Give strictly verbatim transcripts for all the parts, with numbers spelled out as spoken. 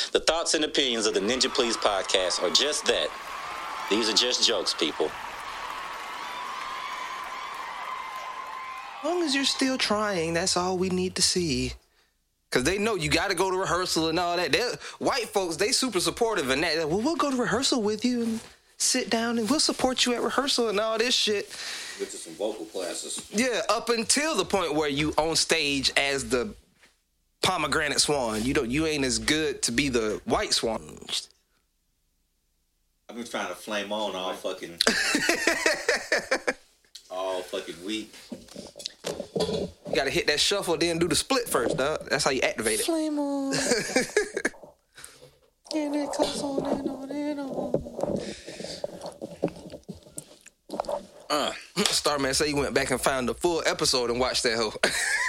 The thoughts and opinions of the Ninja Please podcast are just that. These are just jokes, people. As long as you're still trying, that's all we need to see. Because they know you got to go to rehearsal and all that. They're, white folks, they super supportive in that. They're, well, we'll go to rehearsal with you and sit down and we'll support you at rehearsal and all this shit. Get to some vocal classes. Yeah, up until the point where you on stage as the pomegranate swan. You don't. You ain't as good to be the white swan. I've been trying to flame on all fucking... all fucking week. You gotta hit that shuffle, then do the split first, dog. That's how you activate it. Flame on. And it goes on and on and on. Uh, Starman said he went back and found the full episode and watched that whole.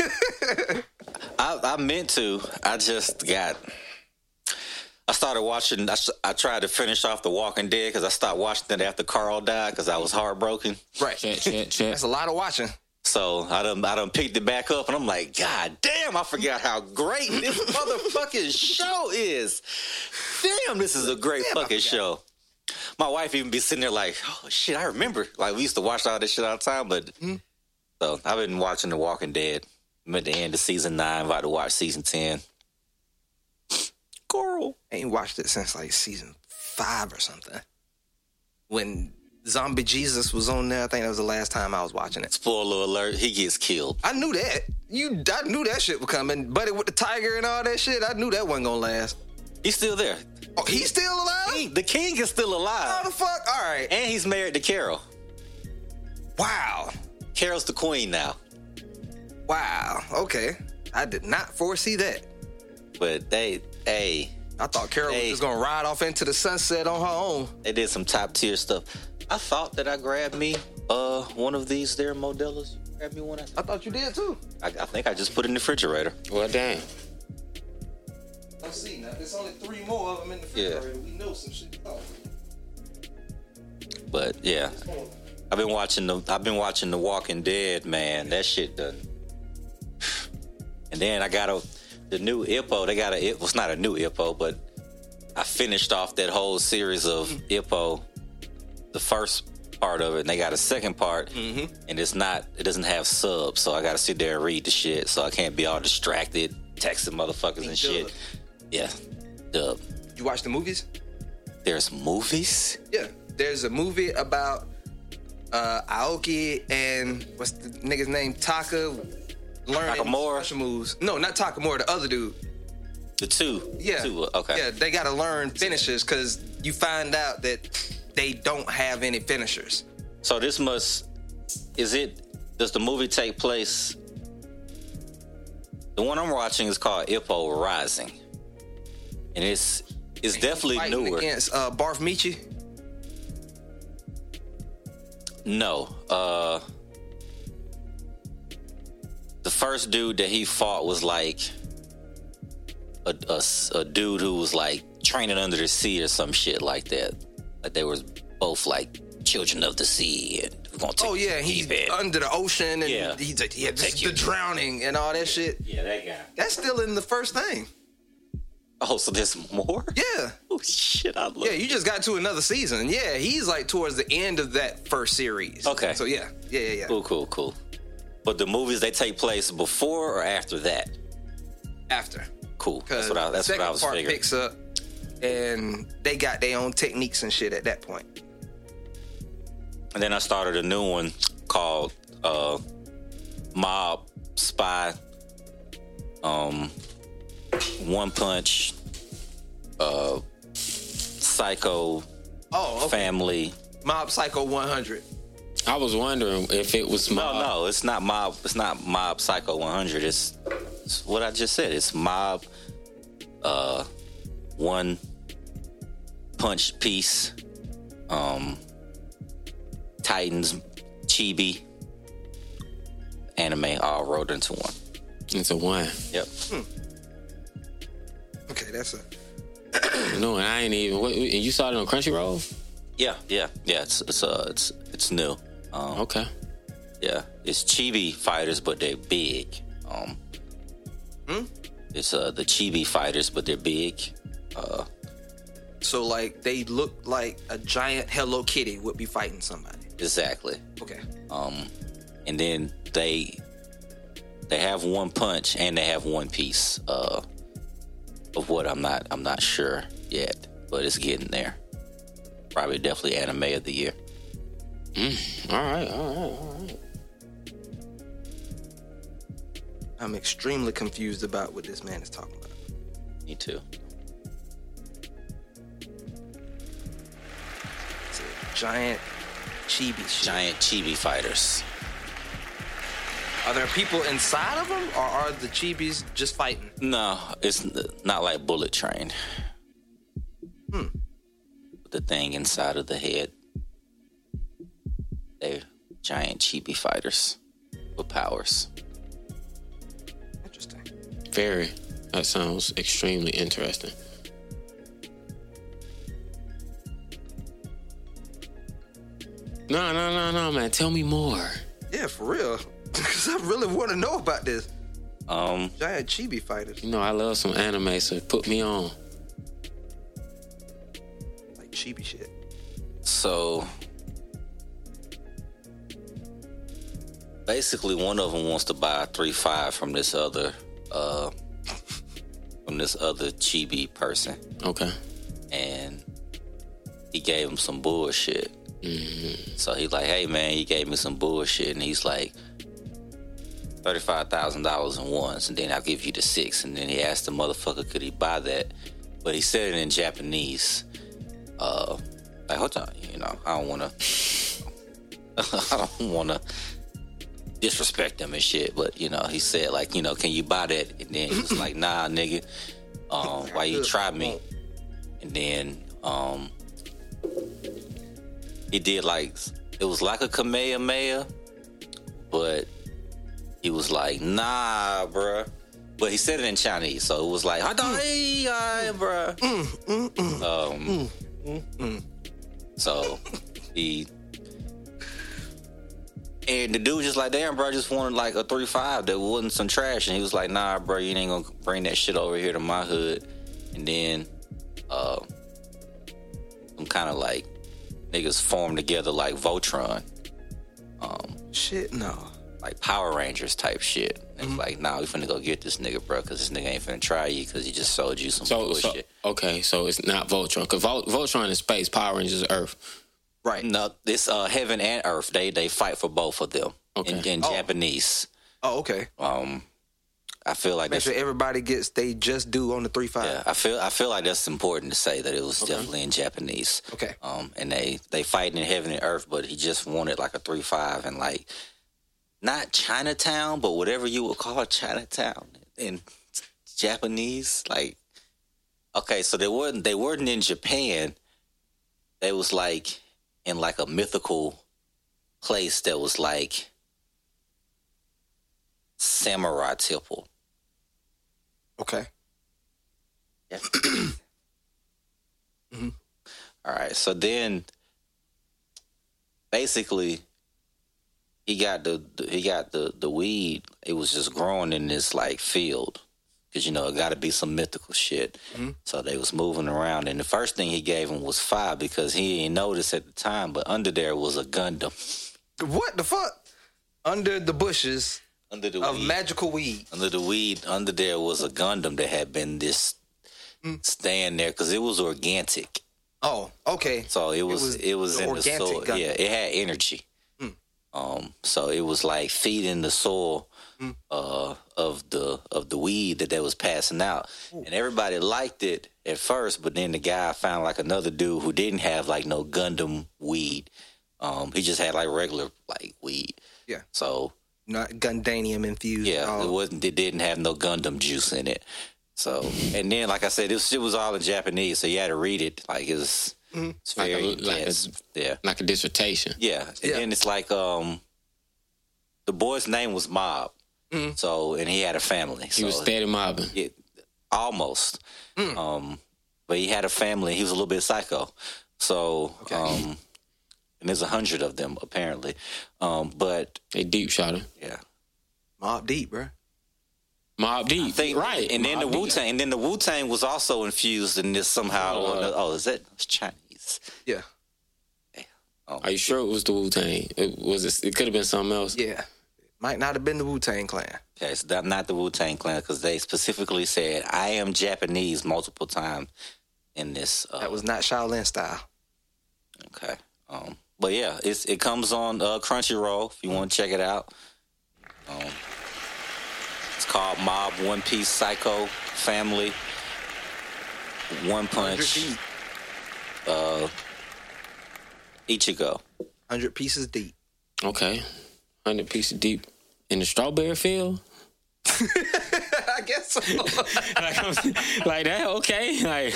I, I meant to. I just got... I started watching... I, I tried to finish off The Walking Dead because I stopped watching it after Carl died because I was heartbroken. Right. Check, check, check. That's a lot of watching. So I done, I done picked it back up, and I'm like, God damn, I forgot how great this motherfucking show is. Damn, this is a great damn, fucking show. My wife even be sitting there like, oh, shit, I remember. Like, we used to watch all this shit all the time, but... Mm-hmm. So I've been watching The Walking Dead. I'm at the end of season nine, about to watch season ten. Coral. I ain't watched it since, like, season five or something. When... Zombie Jesus was on there. I think that was the last time I was watching it. Spoiler alert, he gets killed. I knew that. You, I knew that shit was coming. Buddy with the tiger and all that shit, I knew that wasn't gonna last. He's still there. Oh, he's still alive? He, the king is still alive. How the fuck? All right. And he's married to Carol. Wow. Carol's the queen now. Wow. Okay. I did not foresee that. But they, hey. I thought Carol they, was just gonna ride off into the sunset on her own. They did some top tier stuff. I thought that I grabbed me uh, one of these there Modelo's. Grabbed me one. I, I thought you did too. I, I think I just put it in the refrigerator. Well, damn. Let's see. Now there's only three more of them in the refrigerator. Yeah. We know some shit. Oh. But yeah, I've been watching the. I've been watching The Walking Dead. Man, that shit done. And then I got a the new I P O. They got a. It was not a new I P O, but I finished off that whole series of I P O. The first part of it, and they got a second part, mm-hmm. and it's not, it doesn't have subs, so I gotta sit there and read the shit, so I can't be all distracted, texting motherfuckers and shit. Dub. Yeah, dub. You watch the movies? There's movies? Yeah, there's a movie about uh, Aoki and, what's the nigga's name? Taka learning Takamura? special moves. No, not Takamura, the other dude. The two? Yeah. Two, okay. Yeah, they gotta learn finishers, because you find out that they don't have any finishers. So this must, is it, does the movie take place, the one I'm watching is called I P O Rising. And it's it's and definitely fighting newer. Against uh, Barf Michi? No. Uh, the first dude that he fought was like a, a, a dude who was like training under the sea or some shit like that. Like they were both like children of the sea, and we're gonna take oh yeah, he's it. under the ocean, and yeah. he's like, yeah, this is the drowning and all that shit. Yeah, that guy. That's still in the first thing. Oh, so there's more? Yeah. Oh shit, I love. Yeah, you just got to another season. Yeah, he's like towards the end of that first series. Okay. So yeah, yeah, yeah, yeah. Cool, cool, cool. But the movies, they take place before or after that? After. Cool. That's what I. That's what I was part figuring. Picks up, and they got their own techniques and shit at that point. And then I started a new one called uh, Mob Spy, um, One Punch, uh, Psycho, oh, okay. Family, Mob Psycho one hundred. I was wondering if it was Mob. No, no, it's not Mob. It's not Mob Psycho one hundred. It's, it's what I just said. It's Mob, uh, One Punch Piece, um. Titans, Chibi, anime all rolled into one. Into one. Yep. Hmm. Okay, that's a. No, and I ain't even. What, and you saw it on Crunchyroll? Yeah, yeah, yeah. It's it's uh it's it's new. Um, okay. Yeah, it's Chibi fighters, but they're big. Um. Hmm. It's uh the Chibi fighters, but they're big. Uh, So like they look like a giant Hello Kitty would be fighting somebody. exactly. Okay. Um, and then they they have one punch and they have one piece uh, of what I'm not I'm not sure yet, but it's getting there. Probably definitely anime of the year. Mm, all right, all right, all right. I'm extremely confused about what this man is talking about. Me too. It's a giant chibi shit. Giant chibi fighters. Are there people inside of them, or are the chibis just fighting? No, it's n- not like Bullet Train. Hmm. The thing inside of the head. They're giant chibi fighters with powers. Interesting. Very. That sounds extremely interesting. No, no, no, no, man. Tell me more. Yeah, for real. Because I really want to know about this. Um, Giant chibi fighters. You know, I love some anime, so put me on. Like chibi shit. so basically, one of them wants to buy a three five from this other, uh, from this other chibi person, Okay. and he gave him some bullshit. Mm-hmm. So he's like, "Hey man, you gave me some bullshit," and he's like, thirty-five thousand dollars in ones, and then I'll give you the six. And then he asked the motherfucker, could he buy that? But he said it in Japanese. Uh, like, hold on, you know, I don't want to, I don't want to disrespect him and shit. But you know, he said like, you know, can you buy that? And then he was like, nah, nigga, um, why you try me? And then um, he did like, it was like a Kamehameha, but he was like, nah, bruh. But he said it in Chinese, so it was like, "Hey, bruh." Um, so he and the dude just like, damn, bro, just wanted like a three five that wasn't some trash, and he was like, nah, bro, you ain't gonna bring that shit over here to my hood. And then, uh, some kind of like niggas formed together like Voltron, um, Shit, no. like Power Rangers type shit. And it's like, nah, we finna go get this nigga, bro, because this nigga ain't finna try you because he just sold you some So, so bullshit. okay, so it's not Voltron, because Vol- Voltron is space, Power Rangers is Earth. Right. No, this uh, Heaven and Earth, they they fight for both of them Okay. in, in Oh. Japanese. Oh, okay. Um, I feel like Make that's, sure everybody gets they just do on the three five. yeah, I feel I feel like that's important to say that it was Okay. definitely in Japanese. Okay. Um, and they they fight in Heaven and Earth, but he just wanted like a three five and like not Chinatown, but whatever you would call Chinatown in Japanese. Like, okay, so they weren't they weren't in Japan. They was like in like a mythical place that was like Samurai Temple. Okay. Yeah. All right. So then, basically, he got the, the he got the the weed. It was just growing in this like field, because you know it got to be some mythical shit. So they was moving around, and the first thing he gave him was fire because he didn't notice at the time, but under there was a Gundam. What the fuck? Under the bushes Under the of weed. magical weed. Under the weed, under there was a Gundam that had been this staying there because it was organic. Oh, okay. So it was it was, was the in the organic soil. Gundam. Yeah, it had energy. Um, so it was like feeding the soil uh, of the of the weed that they was passing out, and everybody liked it at first. But then the guy found like another dude who didn't have like no Gundam weed. Um, he just had like regular like weed. Yeah. So Not Gundanium infused. yeah, Oh. it wasn't. It didn't have no Gundam juice in it. So and then like I said, this shit was all in Japanese, so you had to read it. Like it's it's Like a- very like a- intense. yeah. Like a dissertation. Yeah, and Yeah. then it's like um, the boy's name was Mob, so and he had a family. He so was steady mobbing. it, almost, um, but he had a family. He was a little bit psycho, so um, and there's a hundred of them apparently, um, but They deep shot him. yeah, Mob deep, bro. Mobb Deep, I think, right? And then Mobb the Deep. Wu Tang, and then the Wu Tang was also infused in this somehow. Uh, oh, is that it's Chinese? Yeah. Are you sure it was the Wu Tang? It was. It, it could have been something else. Yeah. Might not have been the Wu-Tang Clan. Okay, so that, not the Wu Tang Clan because they specifically said I am Japanese multiple times in this. Uh, That was not Shaolin style. okay. Um, but yeah, it's it comes on uh, Crunchyroll if you want to check it out. Um, it's called Mob One Piece Psycho Family One Punch uh, Ichigo. one hundred pieces deep. Okay, hundred pieces deep in the strawberry field. I guess so. like, I'm- like that, okay? Like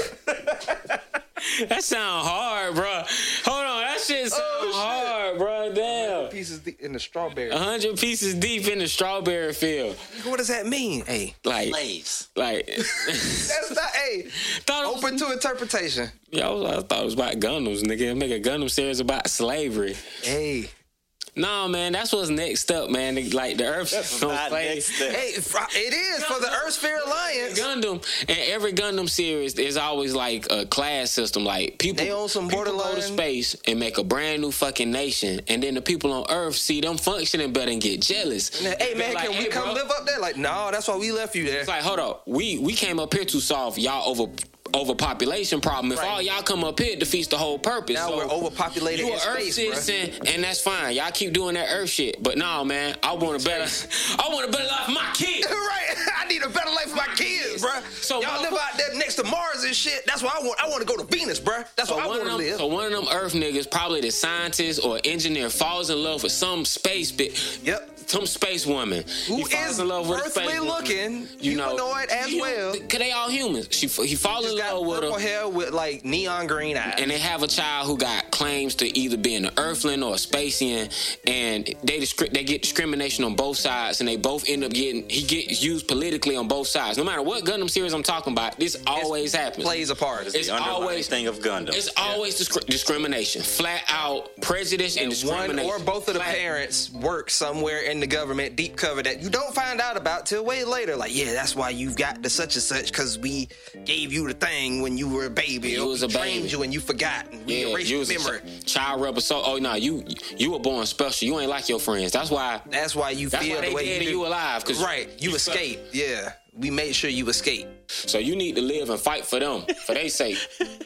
that sound hard, bro. Hold on, that shit sound Oh, shit. hard, bro. Damn, Pieces deep in the strawberry. a hundred pieces deep in the strawberry field. What does that mean? Hey, Like, Slaves. like. that's not. Hey, thought it was, open to interpretation. yeah, I, was, I thought it was about Gundams, nigga. Make a Gundam series about slavery. Hey, No, man, that's what's next up, man. Like the Earth system Not slave- next step. hey, fr- it is for the Earth Sphere Alliance. Gundam, and every Gundam series is always like a class system. Like people, They own some people go to borderline- space and make a brand new fucking nation, and then the people on Earth see them functioning better and get jealous. Hey man, Like, can we hey, come bro. live up there? Like, no, that's why we left you there. It's like, hold up, we we came up here to solve y'all over overpopulation problem. If Right. all y'all come up here, it defeats the whole purpose. Now So, we're overpopulated You in an Earth space, bruh. citizen, and that's fine. Y'all keep doing that Earth shit, but no, man, I want a better, I want a better life for my kids. Right, I need a better life for my kids, bruh. So Y'all live out there next to Mars and shit. That's why I want. I want to go to Venus, bruh. That's So where I one, want of to them, live. so one of them Earth niggas, probably the scientist or engineer, falls in love with some space bit, Yep. some space woman. Who He falls is in love with a earthly space woman. looking, You know, humanoid as you- well. Cause they all humans. She he fall in Just got love with purple her. hair with like neon green eyes. And they have a child who got claims to either being an Earthling or a Spacian, and they discri- they get discrimination on both sides, and they both end up getting he gets used politically on both sides. No matter what Gundam series I'm talking about, this always happens. Plays a part. It's the underlying always thing of Gundam. It's always discri- discrimination, flat out prejudice and, And one discrimination. or both of the Flat- parents work somewhere in the government, deep cover that you don't find out about till way later. Like, yeah, that's why you've got the such and such because we gave you the thing when you were a baby. You or was we a trained baby. you and you forgot. And we Yeah, erased you your was a memory. ch- child rebel. So, oh no, you you were born special. You ain't like your friends. That's why. That's why you That's feel why they the way dead you and do. you alive. Cause Right, you you escape. Yeah, we made sure you escape. So you need to live and fight for them, for their sake.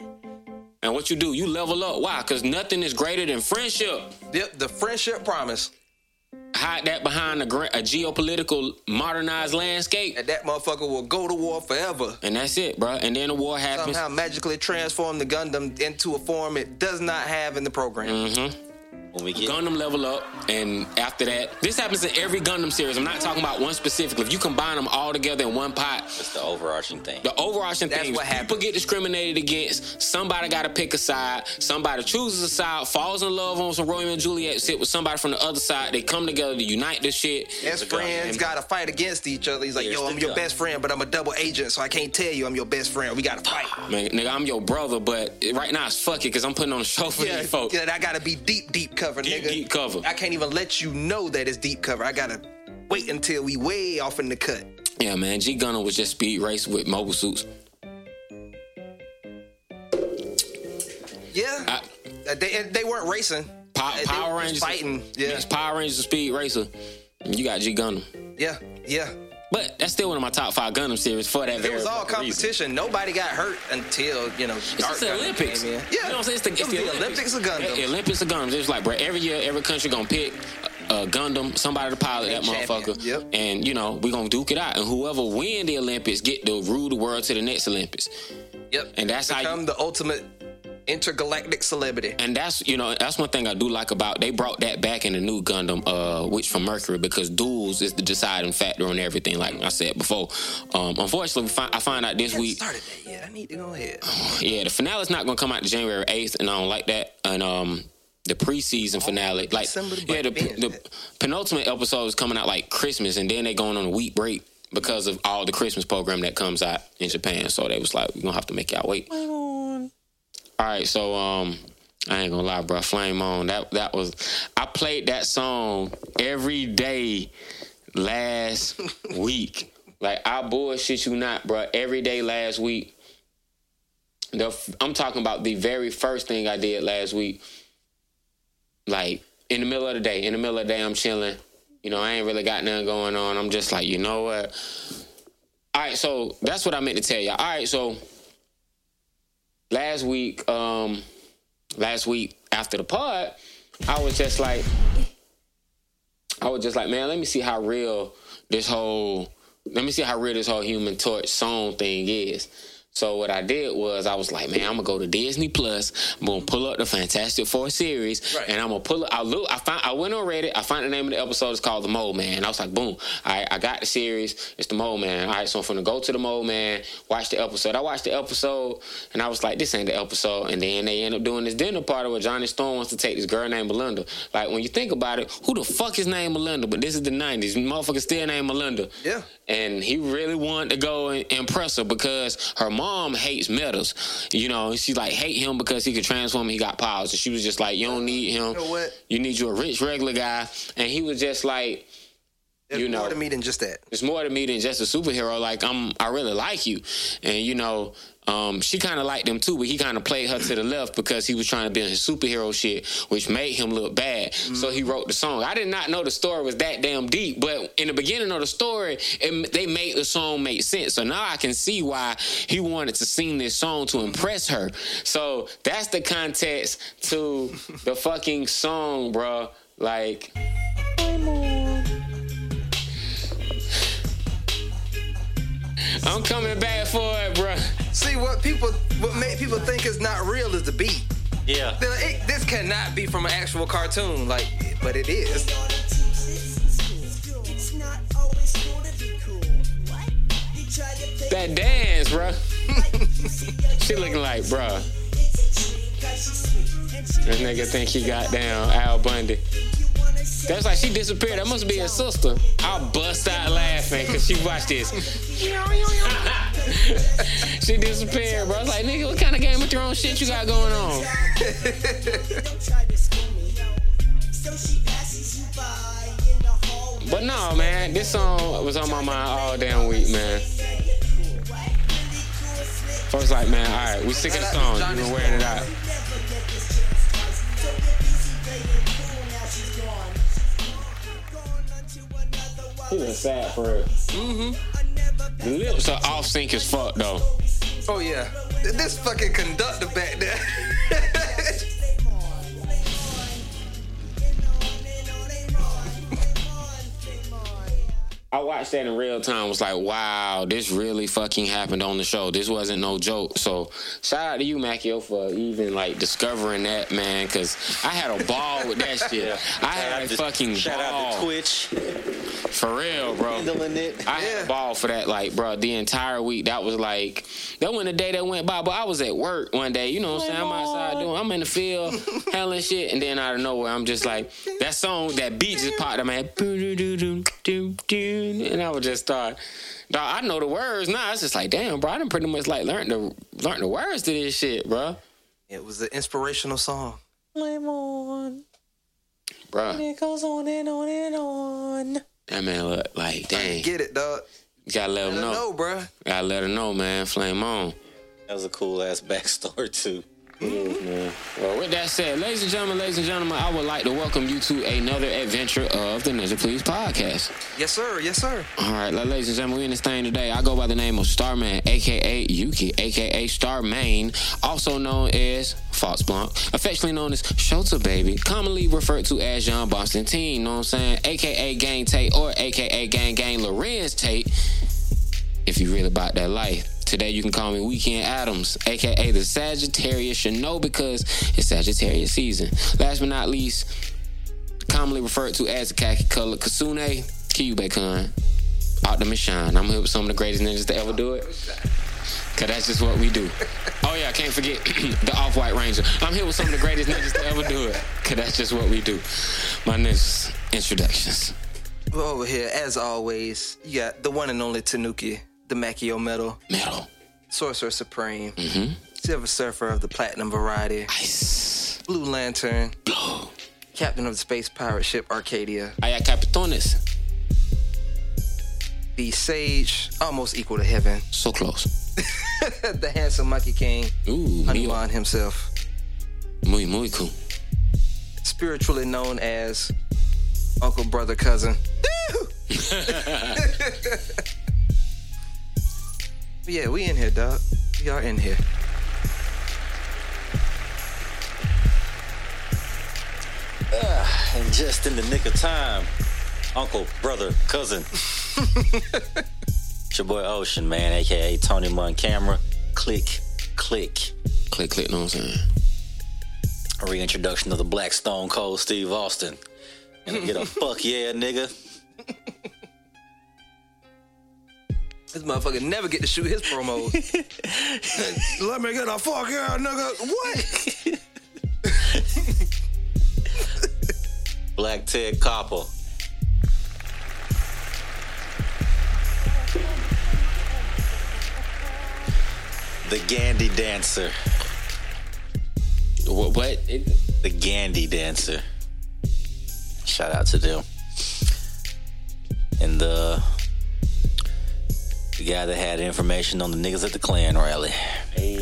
And what you do, you level up. Why? Because nothing is greater than friendship. Yep, the friendship promise. Hide that behind a, gra- a geopolitical modernized landscape. And that motherfucker will go to war forever. And that's it, bro. And then the war happens. Somehow magically transform the Gundam into a form it does not have in the program. Mm-hmm. when we get Gundam level up, and after that, this happens in every Gundam series. I'm not talking about one specifically. If you combine them all together in one pot, it's the overarching thing. the overarching That's thing is what people happens. get discriminated against. Somebody got to pick a side. Somebody chooses a side, falls in love on some Romeo and Juliet, sit with somebody from the other side. They come together to unite this shit. Best a gun. friends got to fight against each other. He's like, Here's yo, the I'm your gun. best friend, but I'm a double agent, so I can't tell you I'm your best friend. We got to fight. Man, nigga, I'm your brother, but right now it's fuck it because I'm putting on a show for Yeah, these folks. yeah, I got to be deep, deep cover, Deep, nigga. deep cover. I can't even let you know that it's deep cover. I got to wait until we way off in the cut. Yeah, man, G Gunner was just speed race with mobile suits. Yeah. I- Uh, they they weren't racing. Pow- They- they Power were Rangers just fighting. Yeah. It's Power Rangers and Speed Racer. You got G Gunner. Yeah. Yeah. But that's still one of my top five Gundam series for that It very was all fucking reason. competition. Nobody got hurt until, you know, It's Dark just the Gundam Olympics. came You in. know Yeah. what I'm saying? It's the, it's It was the Olympics. of Gundam. The Olympics of Gundam. It's like, bro, every year, every country gonna pick a Gundam, somebody to pilot that And champion. motherfucker. Yep. And, you know, we gonna duke it out. And whoever win the Olympics get to rule the world to the next Olympics. Yep. And that's how you- become the ultimate intergalactic celebrity. And that's, you know, that's one thing I do like about, they brought that back in the new Gundam, uh, which from Mercury, because duels is the deciding factor on everything, like I said before. Um, unfortunately, we find, I find out this I haven't week, started that yet. I need to go ahead. yeah, the finale's not going to come out to January eighth, and I don't like that. And um, the preseason finale, like, December to yeah, the, binge the it. penultimate episode is coming out like Christmas, and then they going on a week break because of all the Christmas program that comes out in Japan. So they was like, we're going to have to make y'all wait. All right, so um, I ain't gonna lie, bro. Flame On. That that was. I played that song every day last week. Like, I bullshit you not, bro. Every day last week, the I'm talking about the very first thing I did last week. Like, in the middle of the day. In the middle of the day, I'm chilling. You know, I ain't really got nothing going on. I'm just like, you know what? All right, so that's what I meant to tell y'all. All right, so last week, um, last week after the pod, I was just like, I was just like, man, let me see how real this whole, let me see how real this whole Human Torch song thing is. So what I did was I was like, man, I'm gonna go to Disney Plus. I'm gonna pull up the Fantastic Four series, right. and I'm gonna pull it. I look. I found. I went on Reddit. I found the name of the episode. It's called The Mole Man. I was like, boom. All right, I got the series. It's The Mole Man. All right, so I'm gonna go to The Mole Man. Watch the episode. I watched the episode, and I was like, this ain't the episode. And then they end up doing this dinner party where Johnny Storm wants to take this girl named Melinda. Like, when you think about it, who the fuck is named Melinda? But this is the nineties. Motherfucker still named Melinda. Yeah. And he really wanted to go and impress her because her mom hates metals. You know, she like hate him because he could transform and he got powers. And she was just like, you don't need him. You know what? You need you a rich, regular guy. And he was just like, There's you know, more to me than just that. It's more to me than just a superhero. Like, I'm, I really like you. And, you know, um, she kind of liked him too, but he kind of played her to the left because he was trying to be on his superhero shit, which made him look bad. Mm-hmm. So he wrote the song. I did not know the story was that damn deep, but in the beginning of the story, it, they made the song make sense. So now I can see why he wanted to sing this song to impress her. So that's the context to the fucking song, bro. Like, I'm coming back for it, bro. See, what people, what make people think is not real is the beat. Yeah. They're like, it, this cannot be from an actual cartoon, like, but it is. That dance, bro. She looking like, bro. This nigga think he got down Al Bundy. That's like she disappeared. That must be her sister. I'll bust out laughing because she watched this. She disappeared, bro. I was like, nigga, what kind of Game of Thrones shit you got going on? But no, man, this song was on my mind all damn week, man. Folks like, man, all right, we sick of the song. You've been wearing it out. He was sad for it. Mm-hmm. The lips are off sync as fuck, though. Oh, yeah. This fucking conductor back there. I watched that in real time. Was like, wow, this really fucking happened on the show. This wasn't no joke. So shout out to you, Macchio, for even like discovering that, man. Because I had a ball with that shit. Yeah. I had a to, fucking shout ball. Shout out to Twitch. For real, bro. Handling it. I had a ball for that, like, bro, the entire week. That was like, that wasn't the day that went by, but I was at work one day, you know what I'm saying? I'm outside doing, I'm in the field, handling shit, and then out of nowhere, I'm just like, that song, that beat just popped up, man. And I would just start, dog, I know the words now. It's just like, damn, bro, I done pretty much like learned the, learned the words to this shit, bro. It was an inspirational song. Flame on. Bro. And it goes on and on and on. That man look like, dang. Get it, dog. You gotta let, let him know. know, bro. Gotta let him know, man. Flame on. That was a cool ass backstory too. It is, man. Well, with that said, ladies and gentlemen, ladies and gentlemen, I would like to welcome you to another adventure of the Ninja Please podcast. Yes, sir. Yes, sir. All right, ladies and gentlemen, we in this thing today. I go by the name of Starman, a k a. Yuki, a k a. Starmain, also known as Fox Blanc, affectionately known as Shota Baby, commonly referred to as John Boston Teen, you know what I'm saying? a k a. Gang Tate or a k a. Gang Gang Lorenz Tate, if you really about that life. Today you can call me Weekend Adams, a k a the Sagittarius. You know, because it's Sagittarius season. Last but not least, commonly referred to as the khaki color Kasune Kyubekun. Optimus Shine. I'm here with some of the greatest ninjas to ever do it. Cause that's just what we do. Oh yeah, I can't forget the Off-White Ranger. I'm here with some of the greatest ninjas to ever do it. Cause that's just what we do. My ninjas introductions. Well, over here, as always, you got the one and only Tanuki. The Macchio Metal. Metal. Sorcerer Supreme. Mm-hmm. Silver Surfer of the Platinum variety. Ice. Blue Lantern. Blue. Captain of the Space Pirate Ship Arcadia. Aya Capitones. the sage, almost equal to heaven. So close. The handsome Monkey King, Ooh, Hanuman himself. Muy, muy cool. Spiritually known as Uncle, Brother, Cousin. Yeah, we in here, dog. We are in here. Uh, and just in the nick of time, Uncle, Brother, Cousin. It's your boy Ocean, man, a k a. Tony Munn Camera. Click, click. Click, click, know what I'm saying? A reintroduction of the Black Stone Cold Steve Austin. And get a fuck yeah, nigga. This motherfucker never get to shoot his promos. Let me get a fuck yeah, nigga. What? Black Ted Copper. The Gandhi Dancer. What? what? It, The Gandhi Dancer. Shout out to them. And the the guy that had information on the niggas at the Klan rally. hey.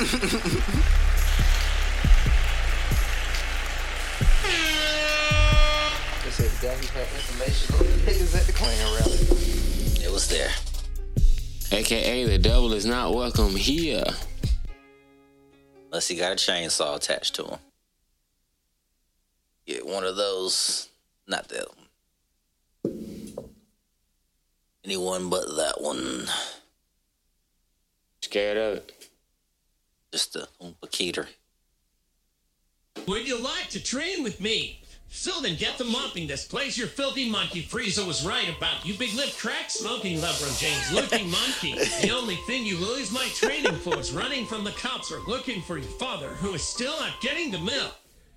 They said the guy who had information on the niggas at the Klan rally. It was there. A K A the devil is not welcome here. Unless he got a chainsaw attached to him. Get one of those. Not that one. Anyone but that one. Scared of it. Just the Oompa Keeter. Would you like to train with me? So then get the mopping. This place, your filthy monkey. Frieza was right about you. Big lip crack smoking LeBron James looking monkey. The only thing you lose my training for is running from the cops or looking for your father, who is still not getting the milk.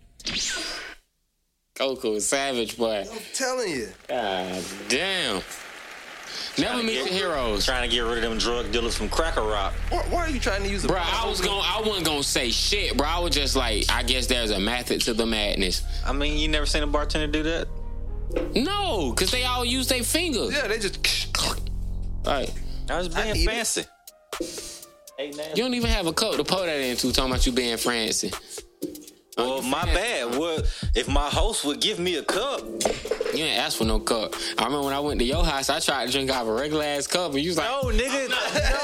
Goku is savage, boy. I'm telling you. God damn. Never meet get- the heroes. Trying to get rid of them drug dealers from Cracker Rock. Why, why are you trying to use a Bro, I was going I wasn't gonna say shit, bro. I was just like, I guess there's a method to the madness. I mean, you never seen a bartender do that? No, cause they all use their fingers. Yeah, they just. Like, I was I being need it. fancy. Hey, man. you don't even have a cup to pour that into, talking about you being fancy. Well, my bad. Well, if my host would give me a cup, You ain't asked for no cup. I remember when I went to your house, I tried to drink out of a regular ass cup, and you was like, no, nigga, no.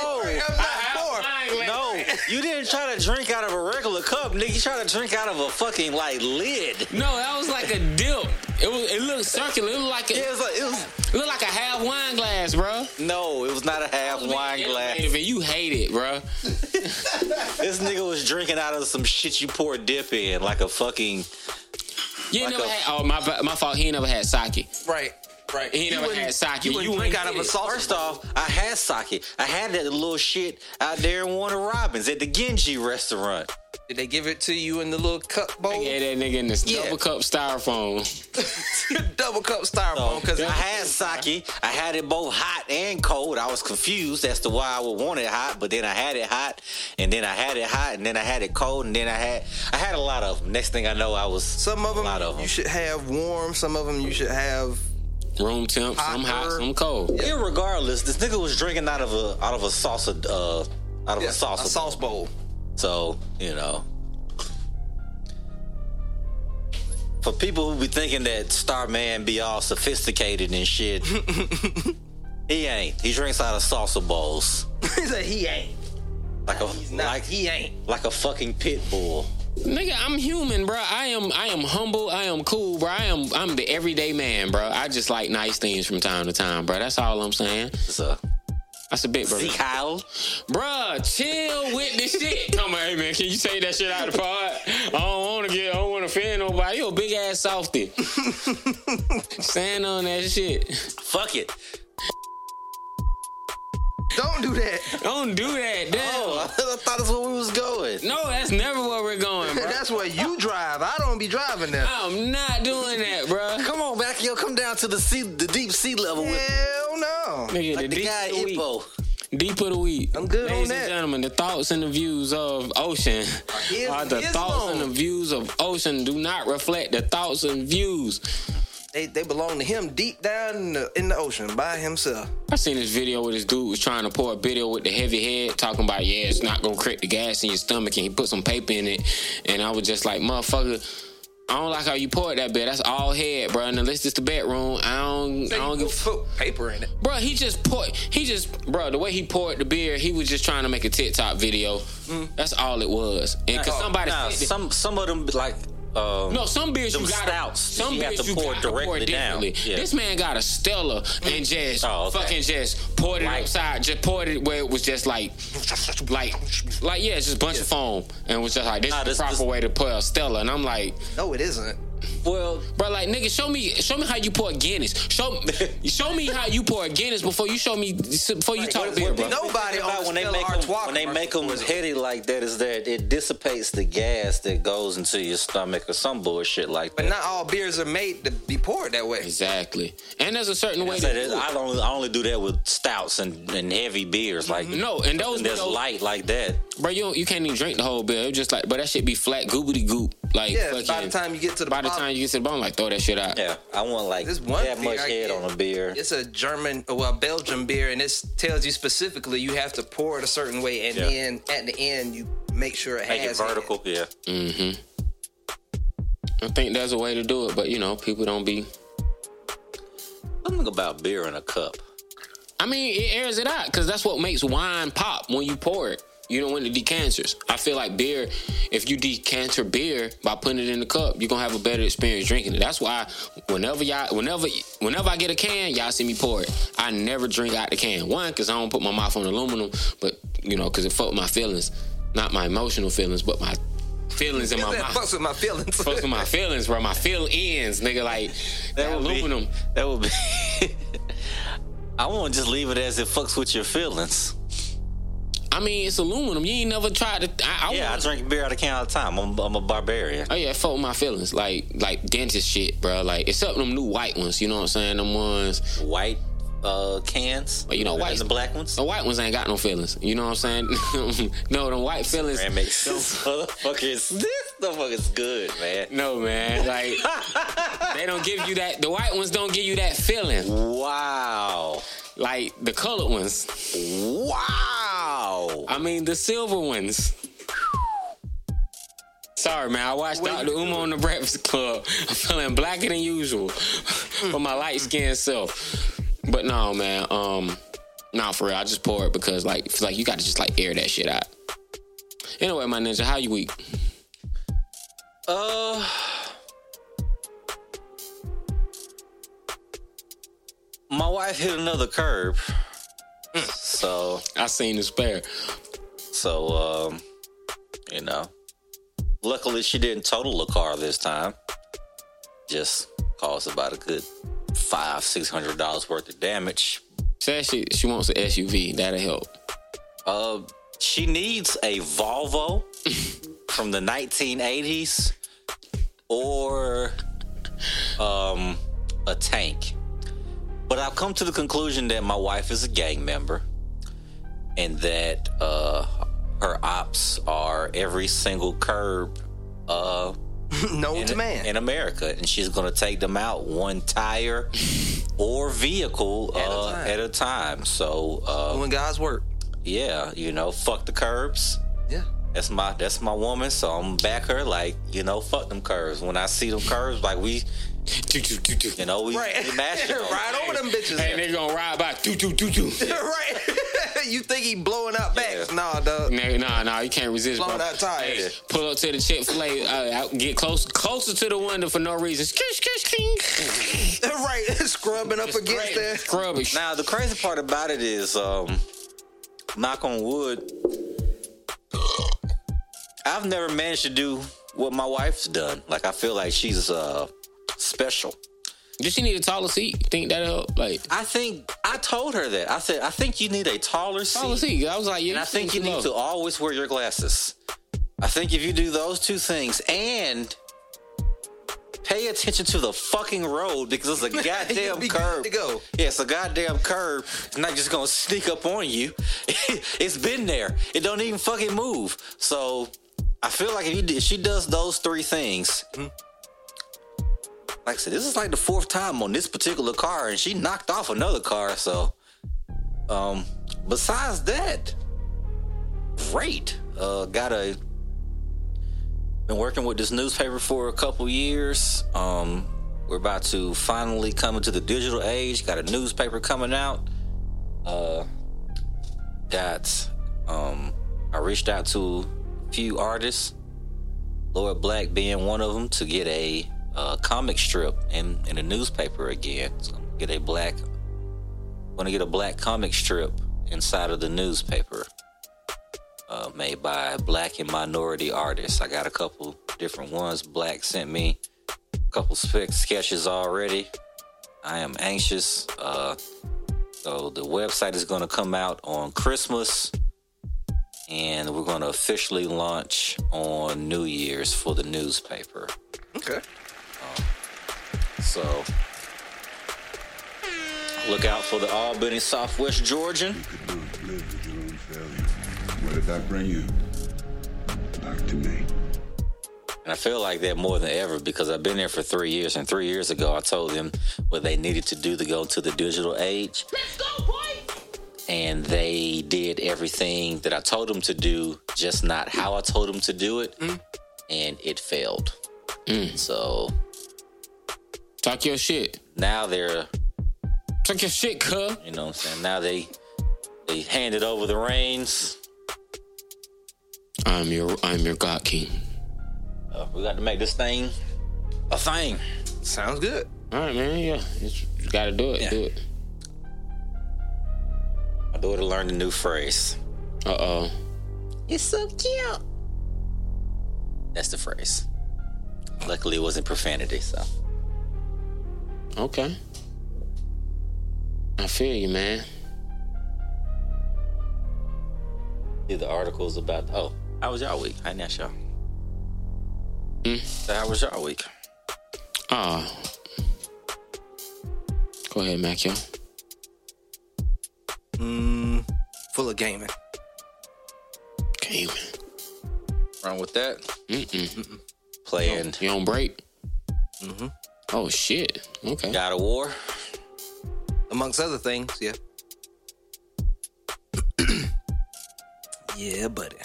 No, you didn't try to drink out of a regular cup, nigga. You tried to drink out of a fucking like lid. no, that was like a dip. It was. It looked circular. It looked like a. It was like, it was. It looked like a half wine glass, bro. No, it was not a half wine glass. And you hate it, bro. This nigga was drinking out of some shit you pour dip in, like a fucking. You ain't Like never a- had. Oh my, ba- my fault. He ain't never had sake. Right, right. He You never wouldn't- had sake. You wouldn't You drink ain't out of get a it. saucer. First off, I had sake. I had that little shit out there in Warner Robins at the Genji restaurant. Did they give it to you in the little cup bowl? Yeah, that nigga in this Yeah. double cup styrofoam. Double cup styrofoam. So, Because I had sake. I had it both hot and cold. I was confused as to why I would want it hot, but then I had it hot, and then I had it hot, and then I had it cold, and then I had I had a lot of them. Next thing I know, I was some of a lot of them them. you should have warm. Some of them you should have. Room temp, some hot, Hotter. some cold. Irregardless, this nigga was drinking out of a out of a salsa uh out of Yeah, a salsa a sauce bowl. So, you know. For people who be thinking that Starman be all sophisticated and shit, he ain't. He drinks out of salsa bowls. He said he ain't. Like a He's not. like he ain't. like a fucking pit bull. Nigga, I'm human, bro. I am I am humble. I am cool, bro. I am I'm the everyday man, bro. I just like nice things from time to time, bro. That's all I'm saying. So, That's a bit, bro. Zeke Kyle. Bruh, chill with this shit. Come on, hey man, can you take that shit out of the pod? I don't want to get, I don't want to offend nobody. You a big ass softy. Stand on that shit. Fuck it. Don't do that. Don't do that, damn. Oh, I thought that's where we was going. No, that's never where we're going, bro. That's where you drive. I don't be driving there. I'm not doing that, bro. Come on, back, yo, come down to the sea, the deep sea level with Hell no. Nigga, like the deep guy of the week. Ippo. Deep of the week. I'm good on Ladies that. and gentlemen, the thoughts and the views of Ocean His- are the his thoughts long. and the views of Ocean do not reflect the thoughts and views They they belong to him deep down in the, in the ocean by himself. I seen this video where this dude was trying to pour a video with the heavy head, talking about, yeah, it's not gonna create the gas in your stomach, and he put some paper in it. And I was just like, motherfucker, I don't like how you poured that bit. That's all head, bro. And unless it's the bedroom, I don't, I don't give a put paper in it. Bro, he just poured, he just, bro, the way he poured the beer, he was just trying to make a TikTok video. Mm. That's all it was. And cause Oh, somebody nah, said some some of them like um, no, some beers them you gotta, stouts, some you have beers to you pour gotta pour directly down. differently. Yeah. This man got a Stella and just Oh, okay. fucking just poured it Like- upside, just poured it where it was just like, like, like yeah, it's just a bunch of foam, and it was just like this Nah, is this- the proper this- way to pour a Stella, and I'm like, No, it isn't. well, bro, like nigga, show me, show me how you pour Guinness. Show, show me how you pour Guinness before you show me before you Like, talk what- beer, what bro. we know- Nobody about on when they Stella make them Artois when they make them commercials. heady like that is that it dissipates the gas that goes into your stomach or some bullshit like But that. not all beers are made to be poured that way. Exactly, and there's a certain way I, to said do it, it. I only I only do that with stouts and, and heavy beers like No, and those that's those- light like that. Bro, you don't, you can't even drink the whole beer. It's just like, but that shit be flat, goobity goop. Like, Yeah, fucking, by the time you get to the by the bottom- time you get to the bottom, like throw that shit out. Yeah, I want like This one that beer much I head get- on a beer. It's a German, well, Belgian beer, and this tells you specifically you have to pour it a certain way, and Yeah. then at the end you make sure it Make it has vertical, yeah. Mm-hmm. I think there's a way to do it, but you know, people don't be. Something about beer in a cup. I mean, it airs it out because that's what makes wine pop when you pour it. You know, when the decanters. I feel like beer, if you decanter beer by putting it in the cup, you're gonna have a better experience drinking it. That's why whenever y'all, whenever, whenever I get a can, y'all see me pour it. I never drink out the can. One, because I don't put my mouth on aluminum, but you know, because it fuck with my feelings, not my emotional feelings, but my feelings in my That mouth. fucks with my feelings. Fucks with my feelings, bro. My feel ends, nigga. Like that, That would be- aluminum. That would be. I want to just leave it as it fucks with your feelings. I mean, it's aluminum. You ain't never tried to. I, I Yeah, I want- drink beer out of can all the time. I'm, I'm a barbarian. Oh yeah, it fuck with my feelings. Like like dentist shit, bro. Like except them new white ones. You know what I'm saying? Them ones. White uh, cans. Well, you know, And white- the black ones. The white ones ain't got no feelings. You know what I'm saying? No, them white feelings. Man, makes this motherfuckers. This motherfucker's good, man. No, man. Like they don't give you that. The white ones don't give you that feeling. Wow. Like the colored ones. Wow. I mean the silver ones. Sorry, man. I watched What Doctor you Umar on the Breakfast Club. I'm feeling blacker than usual for my light skinned self. But no, man. Um, nah, for real. I just pour it because like, it's like you got to just like air that shit out. Anyway, my ninja, how you week? Uh. My wife hit another curb. So, I seen the spare. so, um, you know, luckily she didn't total the car this time. Just caused about a good five, six hundred dollars worth of damage. Said she she wants an S U V. That'll help. Uh, she needs a Volvo from the nineteen eighties or um a tank. But I've come to the conclusion that my wife is a gang member and that uh her ops are every single curb uh Known in, to man. in America, and she's gonna take them out one tire or vehicle At a uh, time. at a time. So uh, Doing God's work. yeah, you know, fuck the curbs. Yeah. That's my that's my woman, so I'm back her like, you know, fuck them curves. When I see them curves, like we, you know, we, Right. we mash it. Ride over them bitches. Hey, they gonna ride by. Doo, doo, doo, doo. Right. You think he blowing out backs? Yeah. Nah, dog. Nah, nah, nah, you can't resist, bro. Blowing out tires. Hey, pull up to the Chick-fil-A, uh, get close, closer to the window for no reason. Skish, skish, king. Right. Scrubbing up against that. Scrub it. Now the crazy part about it is, um, knock on wood, I've never managed to do what my wife's done. Like I feel like she's uh special. Does she need a taller seat? You think that'll help? Like, I think I told her that. I said I think you need a taller seat. taller seat. I was like, yeah. And I think you need to always wear your glasses. I think if you do those two things and pay attention to the fucking road because it's a goddamn You'll be curb. good to go. Yeah, it's a goddamn curb. It's not just gonna sneak up on you. It's been there. It don't even fucking move. So I feel like if, you, if she does those three things, like I said, this is like the fourth time on this particular car, and she knocked off another car. So, um, besides that, great. Uh, got a been working with this newspaper for a couple years. Um, we're about to finally come into the digital age. Got a newspaper coming out. Uh, got um, I reached out to a few artists, Lord Black being one of them, to get a uh, comic strip in in the newspaper again. So get a black, want to get a black comic strip inside of the newspaper. Uh, made by black and minority artists. I got a couple different ones. Black sent me a couple spec sketches already. I am anxious. Uh, so the website is going to come out on Christmas, and we're going to officially launch on New Year's for the newspaper. Okay. Um, so look out for the Albany Southwest Georgian. Where did that bring you? Back to me. And I feel like that more than ever because I've been there for three years. And three years ago, I told them what they needed to do to go to the digital age. Let's go, boy! And they did everything that I told them to do, just not how I told them to do it. Mm. And it failed. Mm. So. Talk your shit. Now they're. Talk your shit, cuz. You know what I'm saying? Now they, they handed over the reins. I'm your I'm your God King. Uh, we got to make this thing a thing. Sounds good. All right, man. Yeah, it's, you got to do it. Yeah. Do it. My daughter learned a new phrase. Uh oh. It's so cute. That's the phrase. Luckily, it wasn't profanity, so. Okay. I feel you, man. See the articles about. Oh, how was y'all week? I didn't ask y'all. Mm. So how was y'all week? Ah. Go ahead, Mac, yo. Mm, full of gaming. Gaming. Wrong with that? Mm-mm. Mm-mm. Playing. You on break? Mm-hmm. Oh, shit. Okay. God of War. Amongst other things, yeah. Yeah, buddy.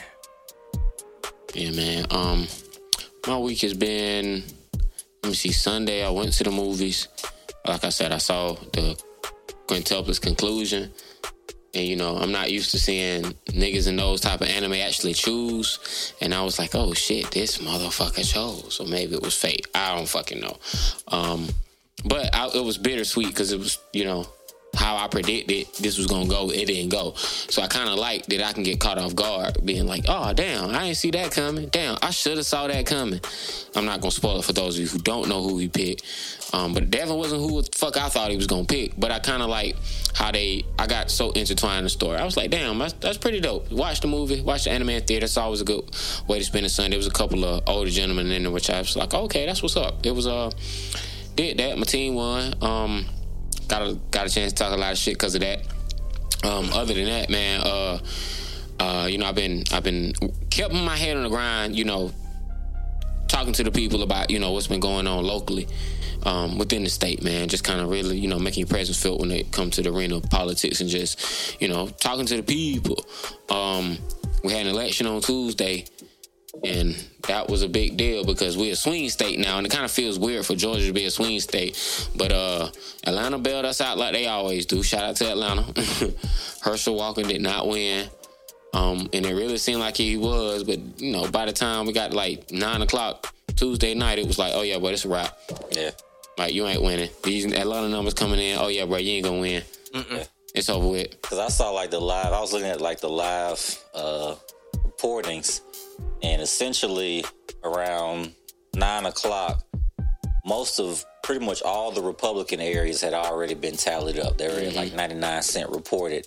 Yeah, man. Um, my week has been. Let me see. Sunday, I went to the movies. Like I said, I saw the Quintuplets Conclusion, and you know, I'm not used to seeing niggas in those type of anime actually choose. And I was like, oh shit, this motherfucker chose. So maybe it was fate. I don't fucking know. Um, but I, it was bittersweet because it was, you know, how I predicted this was gonna go, it didn't go. So I kind of like that I can get caught off guard, being like, oh damn, I didn't see that coming. Damn, I should have saw that coming. I'm not gonna spoil it for those of you who don't know who he picked. Um, but Devin wasn't who the fuck I thought he was gonna pick. But I kind of like how they, I got so intertwined in the story. I was like, damn, that's, that's pretty dope. Watch the movie, watch the anime in theater. It's always a good way to spend a Sunday. There was a couple of older gentlemen in there, which I was like, okay, that's what's up. It was uh, did that. My team won. Um. Got a, got a chance to talk a lot of shit because of that. Um, other than that, man, uh, uh, you know, I've been, I've been kept my head on the grind, you know, talking to the people about, you know, what's been going on locally, um, within the state, man. Just kind of really, you know, making your presence felt when it comes to the arena of politics and just, you know, talking to the people. Um, we had an election on Tuesday. And that was a big deal because we're a swing state now, and it kind of feels weird for Georgia to be a swing state. But uh, Atlanta bailed us out like they always do. Shout out to Atlanta. Herschel Walker did not win, um, and it really seemed like he was. But you know, by the time we got like nine o'clock Tuesday night, it was like, oh yeah, boy, it's a wrap. Yeah, like you ain't winning. These Atlanta numbers coming in. Oh yeah, bro, you ain't gonna win. Yeah. It's over with. Because I saw like the live. I was looking at like the live uh, reportings. And essentially, around nine o'clock, most of pretty much all the Republican areas had already been tallied up. They were mm-hmm. at like ninety-nine cent reported.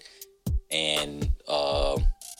And uh,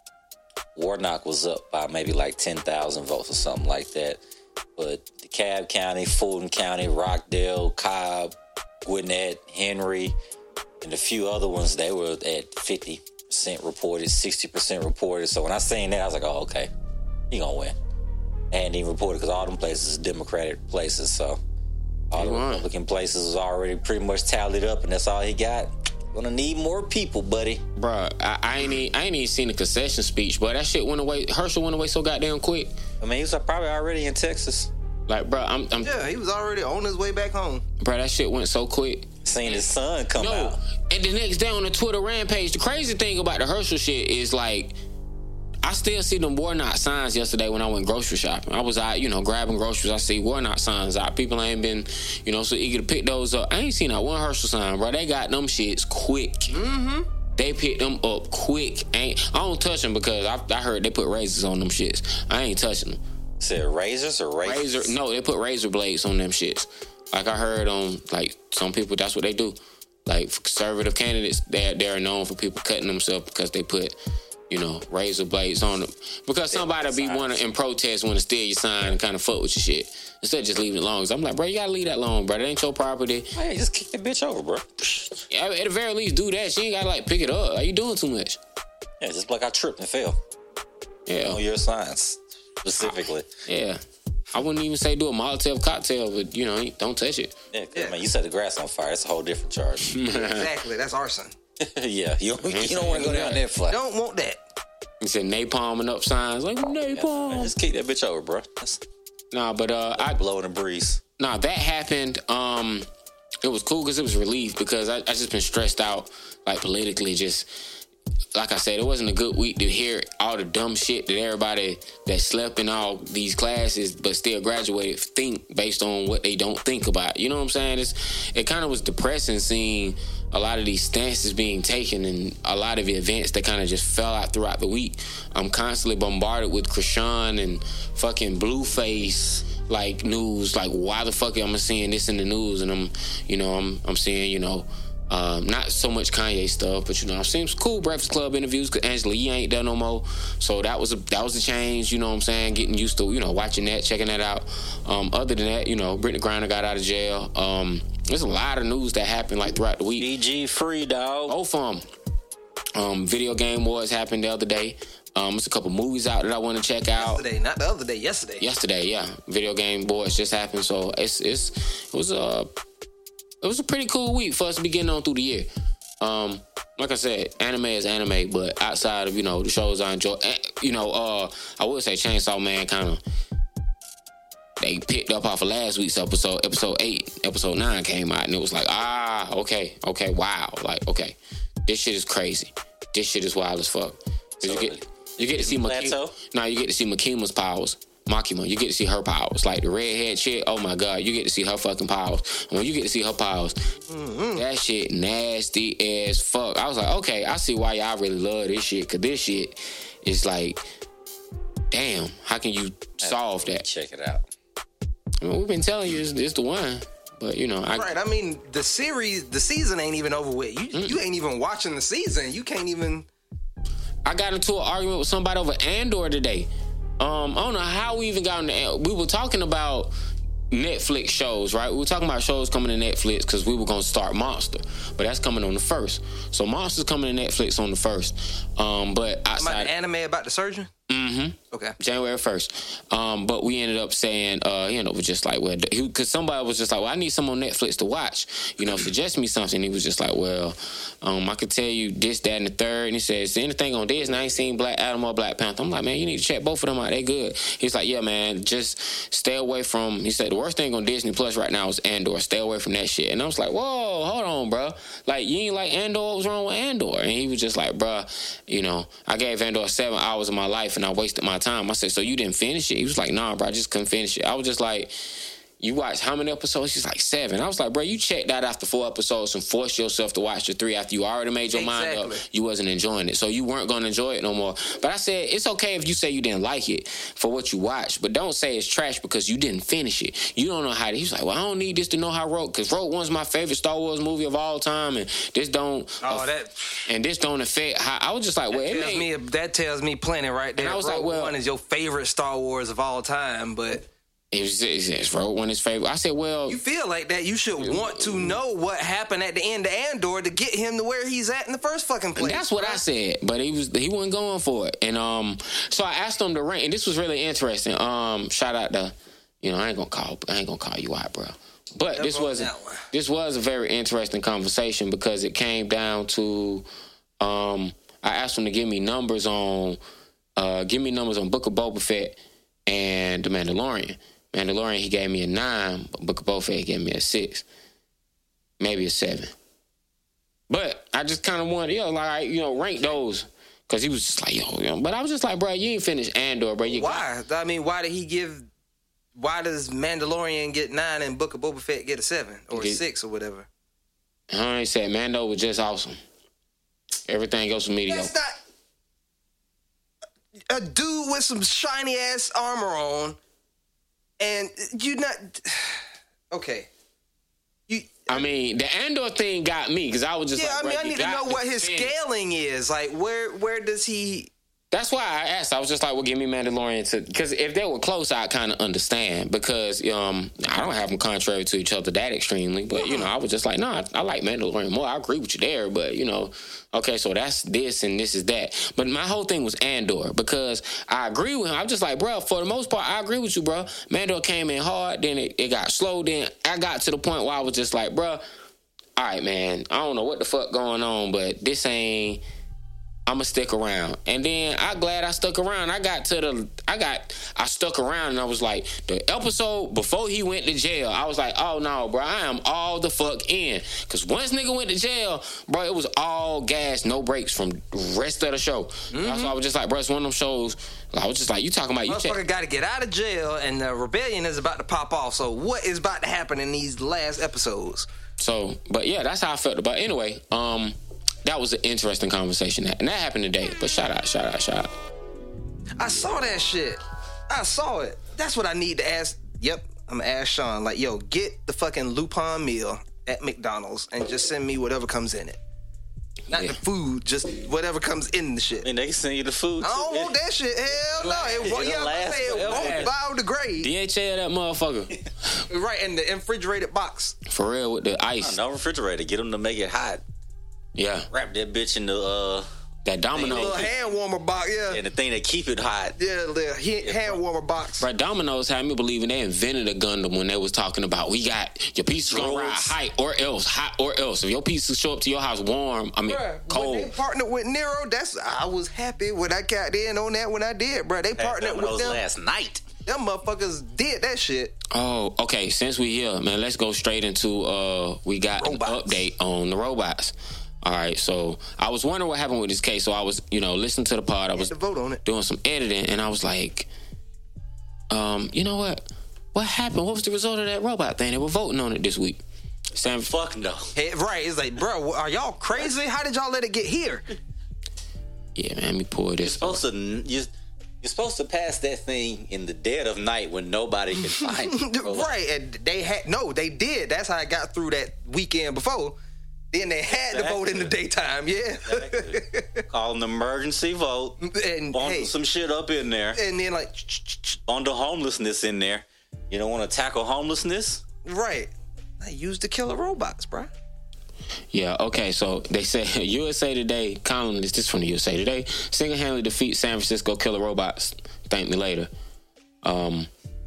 Warnock was up by maybe like ten thousand votes or something like that. But DeKalb County, Fulton County, Rockdale, Cobb, Gwinnett, Henry, and a few other ones, they were at fifty percent reported, sixty percent reported. So when I seen that, I was like, oh, okay. He gonna win. And he reported because all them places are Democratic places, so All He the won. Republican places was already pretty much tallied up, and that's all he got. Gonna need more people, buddy. Bruh, I, I ain't even, I ain't even seen the concession speech, but that shit went away. Herschel went away so goddamn quick. I mean, he was probably already in Texas. Like, bruh, I'm, I'm Yeah, he was already on his way back home. bruh, that shit went so quick. Seen his son come No, out. and the next day on the Twitter rampage, the crazy thing about the Herschel shit is like, I still see them Warnock signs yesterday when I went grocery shopping. I was out, you know, grabbing groceries. I see Warnock signs out. People ain't been, you know, so eager to pick those up. I ain't seen that one Herschel sign, bro. They got them shits quick. Mm-hmm. They picked them up quick. Ain't I don't touch them because I, I heard they put razors on them shits. I ain't touching them. Said razors or razors? Razor, no, they put razor blades on them shits. Like I heard on, like some people, that's what they do. Like for conservative candidates, they're they're known for people cutting themselves because they put, you know, razor blades on them. Because somebody be wanting in protest want to steal your sign and kind of fuck with your shit. Instead of just leaving it alone. So I'm like, bro, you gotta leave that alone, bro. That ain't your property. Hey, just kick that bitch over, bro. Yeah, at the very least, do that. She ain't gotta like pick it up. Like, you doing too much. Yeah, just like I tripped and fell Yeah, on your signs specifically. yeah. I wouldn't even say do a Molotov cocktail, but you know, don't touch it. Yeah, Yeah. man, you set the grass on fire. That's a whole different charge. Exactly, that's arson. yeah, you, you don't want to go down that flat. Don't want that. He said napalming up signs like napalm. Man, just kick that bitch over, bro. That's Nah, but uh, I blowing a breeze. Nah, that happened. Um, it was cool because it was relief because I, I just been stressed out, like politically. Just like I said, it wasn't a good week to hear all the dumb shit that everybody that slept in all these classes but still graduated think based on what they don't think about. You know what I'm saying? It's, it kind of was depressing seeing a lot of these stances being taken and a lot of events that kind of just fell out throughout the week. I'm constantly bombarded with Krishan and fucking Blueface like news. Like, why the fuck am I seeing this in the news? And I'm, you know, I'm I'm seeing, you know, um, not so much Kanye stuff, but you know, I've seen some cool Breakfast Club interviews because Angela Yee ain't done no more. So that was a that was a change. You know what I'm saying? Getting used to, you know, watching that, checking that out. Um, other than that, you know, Brittany Griner got out of jail. Um, there's a lot of news that happened like throughout the week. B G free, dog. Both of them. Um, Video Game Wars happened the other day. Um, there's a couple movies out that I want to check out. Yesterday, not the other day, yesterday. Yesterday, yeah. Video Game Wars just happened, so it's it's it was a it was a pretty cool week for us to be getting on through the year. Um, like I said, anime is anime, but outside of, you know, the shows I enjoy, you know, uh, I would say Chainsaw Man kind of they picked up off of last week's episode, episode eight, episode nine came out, and it was like, ah, okay, okay, wow, like, okay, this shit is crazy, this shit is wild as fuck. 'Cause you get you get to see Plateau? Makima, no, you get to see Makima's powers. Makima, you get to see her powers. Like the redhead chick, oh my god, you get to see her fucking powers. And when you get to see her powers, mm-hmm. that shit nasty as fuck. I was like, okay, I see why y'all really love this shit, cause this shit is like, damn, how can you solve that? Check it out. I mean, we've been telling you it's, it's the one, but you know, I, Right, I mean, the series, the season ain't even over with. You Mm. you ain't even watching the season. You can't even. I got into an argument with somebody over Andor today. Um, I don't know how we even got on the. We were talking about Netflix shows, right? We were talking about shows coming to Netflix because we were going to start Monster, but that's coming on the first. So Monster's coming to Netflix on the first. Um, but About outside, the anime about the surgeon? mm-hmm. Okay. January first. Um, but we ended up saying, uh, you know, it was just like, well, because somebody was just like, well, I need some on Netflix to watch. You know, suggest me something. He was just like, well, um, I could tell you this, that, and the third. And he said, is there anything on Disney? I ain't seen Black Adam or Black Panther. I'm like, man, you need to check both of them out. They good. He's like, yeah, man, just stay away from, he said, the worst thing on Disney Plus right now is Andor. Stay away from that shit. And I was like, whoa, hold on, bro. Like, you ain't like Andor? What's wrong with Andor? And he was just like, bro, you know, I gave Andor seven hours of my life and I wasted my time. I said, so you didn't finish it? He was like, nah, bro, I just couldn't finish it. I was just like, you watched how many episodes? He's like, seven. I was like, bro, you checked out after four episodes and forced yourself to watch the three after you already made your Exactly. mind up. You wasn't enjoying it. So you weren't going to enjoy it no more. But I said, it's okay if you say you didn't like it for what you watched, but don't say it's trash because you didn't finish it. You don't know how to. He was like, well, I don't need this to know how Rogue, because Rogue One's my favorite Star Wars movie of all time, and this don't, Oh, uh, that and this don't affect how, I was just like, well, it tells made, me that tells me plenty right there. And I was Rogue like, well- One is your favorite Star Wars of all time, but it was, it's Rogue One his favorite. I said, well, you feel like that. You should want to know what happened at the end of Andor to get him to where he's at in the first fucking place. that's what I said, but he was he wasn't going for it, and um, so I asked him to rank, and this was really interesting. Um, shout out to, you know, I ain't gonna call I ain't gonna call you out, bro. But this Never on was that one. this was a very interesting conversation because it came down to um, I asked him to give me numbers on uh, give me numbers on Book of Boba Fett and The Mandalorian. Mandalorian he gave me a nine, but Book of Boba Fett he gave me a six, maybe a seven. But I just kind of wanted, you know, like you know, rank those because he was just like, yo, yo, but I was just like, bro, you ain't finished Andor, bro. You Why? I mean, why did he give? Why does Mandalorian get nine and Book of Boba Fett get a seven or a Get- six or whatever? I ain't said Mando was just awesome. Everything else was mediocre. That's not a dude with some shiny ass armor on, and you not okay. You, I mean, the Andor thing got me because I was just yeah, like, I mean, bro, I you need to got know what his finish. scaling is. Like, where where does he? That's why I asked. I was just like, well, give me Mandalorian to because if they were close, I kind of understand because um I don't have them contrary to each other that extremely, but you know I was just like, no, I, I like Mandalorian more. I agree with you there, but you know, okay, so that's this and this is that. But my whole thing was Andor because I agree with him. I'm just like, bro, for the most part, I agree with you, bro. Mandor came in hard, then it, it got slow, then I got to the point where I was just like, bro, all right, man, I don't know what the fuck going on, but this ain't. I'ma stick around. And then I glad I stuck around. I got to the I got I stuck around and I was like, the episode before he went to jail, I was like, oh no, bro, I am all the fuck in. Cause once nigga went to jail, bro, it was all gas, no breaks from the rest of the show. Mm-hmm. That's why I was just like, bro, it's one of them shows. I was just like, you talking about you check. Motherfucker got to get out of jail, and the rebellion is about to pop off. So what is about to happen in these last episodes? So, but yeah, that's how I felt about it. Anyway, um, that was an interesting conversation. And that happened today. But shout out, shout out, shout out. I saw that shit. I saw it. That's what I need to ask. Yep, I'm gonna ask Sean. Like, yo, get the fucking Lupin meal at McDonald's and just send me whatever comes in it. Not Yeah. the food, just whatever comes in the shit. I mean, they can send you the food. I don't too. want that shit. Hell no. It, won't- It'll yeah, I'm last say it forever. won't biodegrade. D H L that motherfucker. Right, in the refrigerated box. For real with the ice. No refrigerator. Get them to make it hot. Yeah. Wrap that bitch in the uh, That Domino's. Little hand warmer box, yeah. and the thing that keep it hot. Yeah, the he- hand warmer box. Right, Domino's had me believing they invented a Gundam when they was talking about we got your pieces gonna ride Rolls. hot or else, hot or else. If your pieces show up to your house warm, I mean Bruh, cold. when they partnered with Nero, that's I was happy when I got in on that when I did, bro. They Had partnered with Domino's them. last night. Them motherfuckers did that shit. Oh, okay. Since we here, man, let's go straight into uh we got Robots. an update on the robots. All right, so I was wondering what happened with this case. So I was, you know, listening to the pod. I was to vote on it. doing some editing, and I was like, um, you know what? What happened? What was the result of that robot thing? They were voting on it this week. Sam, Fuck no. Hey, right, it's like, bro, are y'all crazy? How did y'all let it get here? yeah, man, let me pull this. Supposed to you. You're supposed to pass that thing in the dead of night when nobody can find it. Right, and they had no, they did. That's how I got through that weekend before. Then they had to vote in the daytime, yeah. Call an emergency vote. And Bundle hey, some shit up in there. and then like, Bundle homelessness in there. You don't want to tackle homelessness? right, I used the killer robots, bro. Yeah, okay, so they say U S A Today, columnist, this is from the U S A Today, single-handedly defeat San Francisco killer robots. Thank me later. Um,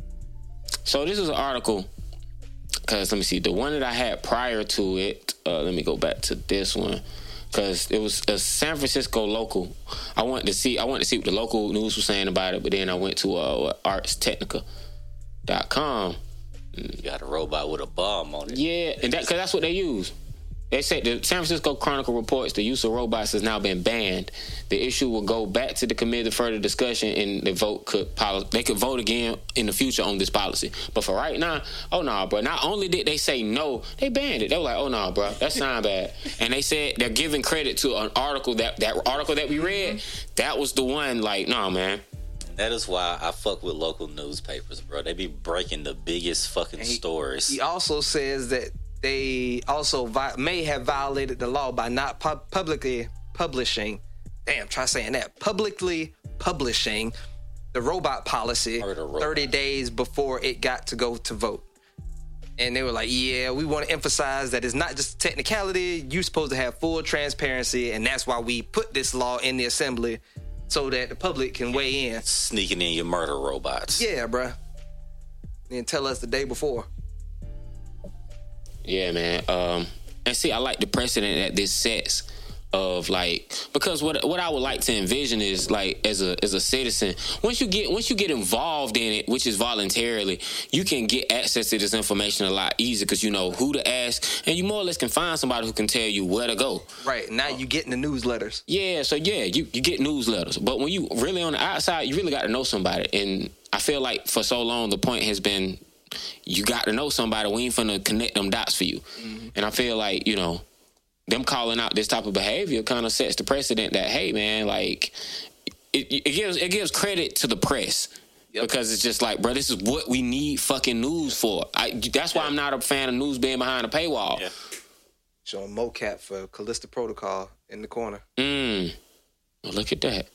so this is an article, because let me see, the one that I had prior to it, uh, let me go back to this one, because it was a San Francisco local. I wanted to see I wanted to see what the local news was saying about it, but then I went to uh, arts technica dot com. You got a robot with a bomb on it. Yeah, and that because that's what they use. They say the San Francisco Chronicle reports the use of robots has now been banned. The issue will go back to the committee for further discussion, and the vote could poli- they could vote again in the future on this policy. But for right now, oh no, nah, bro. Not only did they say no, they banned it. They were like, oh no, nah, bro, that sound bad. And they said they're giving credit to an article that that article that we read. That was the one. Like, nah, man. That is why I fuck with local newspapers, bro. They be breaking the biggest fucking He- stories. He also says that they also vi- may have violated the law by not pu- publicly publishing. Damn, try saying that. Publicly publishing the robot policy Murder robot. thirty days before it got to go to vote. And they were like, yeah, we want to emphasize that it's not just a technicality. You're supposed to have full transparency, and that's why we put this law in the assembly so that the public can weigh in. Sneaking in your murder robots. Yeah, bruh. And tell us the day before. Yeah, man. Um, and see, I like the precedent that this sets of like, because what what I would like to envision is like as a as a citizen, once you get once you get involved in it, which is voluntarily, you can get access to this information a lot easier because you know who to ask, and you more or less can find somebody who can tell you where to go. Right. Now you getting the newsletters. Yeah, so yeah, you, you get newsletters. But when you really on the outside, you really got to know somebody. And I feel like for so long the point has been you got to know somebody. We ain't finna connect them dots for you. Mm-hmm. And I feel like, you know, them calling out this type of behavior kind of sets the precedent that, hey, man, like, it, it gives it gives credit to the press. Yep. Because it's just like, bro, this is what we need fucking news for. I, that's why yeah. I'm not a fan of news being behind a paywall. Yeah. Showing mocap for Callisto Protocol in the corner. Mm. Well, look at that.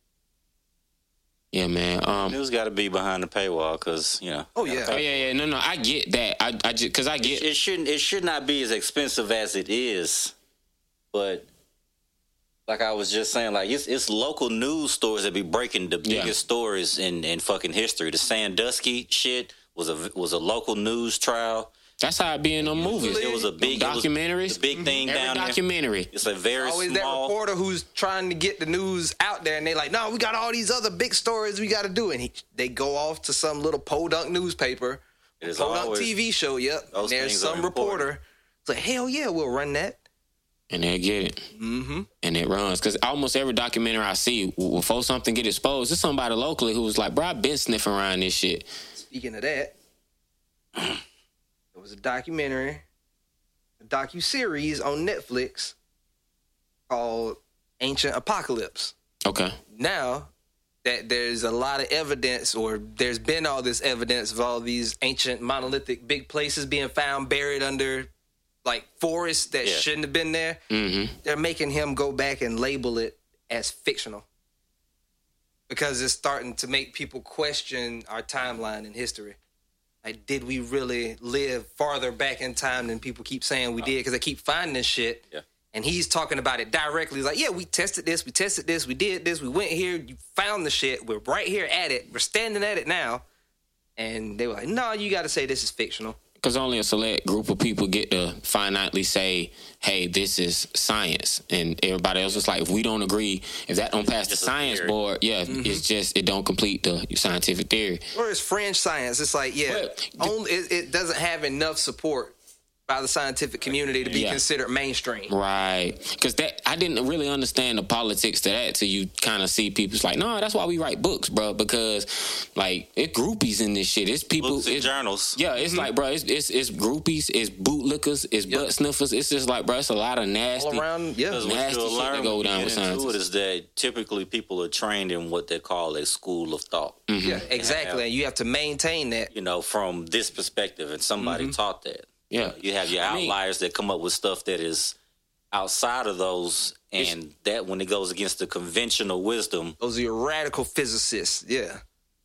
Yeah, man. Um, News got to be behind the paywall because, you know. Oh, yeah. Oh, yeah, yeah. No, no, I get that. I, I just, because I get. It, it, shouldn't, it should not be as expensive as it is. But like I was just saying, like it's it's local news stores that be breaking the biggest yeah. stories in, in fucking history. The Sandusky shit was a was a local news trial. That's how it be in them movies. It was a big documentaries. A big thing Every down documentary. there. It's a very always small. that reporter who's trying to get the news out there, and they like, no, we got all these other big stories we got to do, and he, they go off to some little podunk newspaper, it is podunk always, T V show. Yep, and there's some reporter. It's like, hell yeah, we'll run that. And they get it. Mm-hmm. And it runs. Because almost every documentary I see, before something get exposed, there's somebody locally who was like, bro, I've been sniffing around this shit. Speaking of that, there was a documentary, a docu-series on Netflix called Ancient Apocalypse. Okay. Now that there's a lot of evidence, or there's been all this evidence of all these ancient monolithic big places being found buried under like forests that yeah. shouldn't have been there, mm-hmm. they're making him go back and label it as fictional because it's starting to make people question our timeline in history. Like, did we really live farther back in time than people keep saying we did? Because they keep finding this shit. Yeah. And he's talking about it directly. He's like, yeah, we tested this, we tested this, we did this, we went here, you found the shit, we're right here at it, we're standing at it now. And they were like, no, you got to say this is fictional. Because only a select group of people get to finitely say, hey, this is science. And everybody else is like, if we don't agree, if that don't pass the science board, yeah, mm-hmm. it's just, it don't complete the scientific theory. Or it's fringe science. It's like, yeah, but, only, it, it doesn't have enough support by the scientific community to be yeah. considered mainstream. Right. Because that I didn't really understand the politics to that till you kind of see people's like, no, that's why we write books, bro. Because, like, it's groupies in this shit. It's people. Books and it's, journals. Yeah, it's mm-hmm. like, bro, it's, it's it's groupies, it's bootlickers, it's yep. butt sniffers. It's just like, bro, it's a lot of nasty, all around, yeah. nasty shit that go down with science. It is that typically people are trained in what they call a school of thought. Mm-hmm. Yeah, exactly. And, have, and you have to maintain that. You know, from this perspective, and somebody mm-hmm. taught that. Yeah, you have your outliers I mean, that come up with stuff that is outside of those, and that when it goes against the conventional wisdom, those are your radical physicists. Yeah,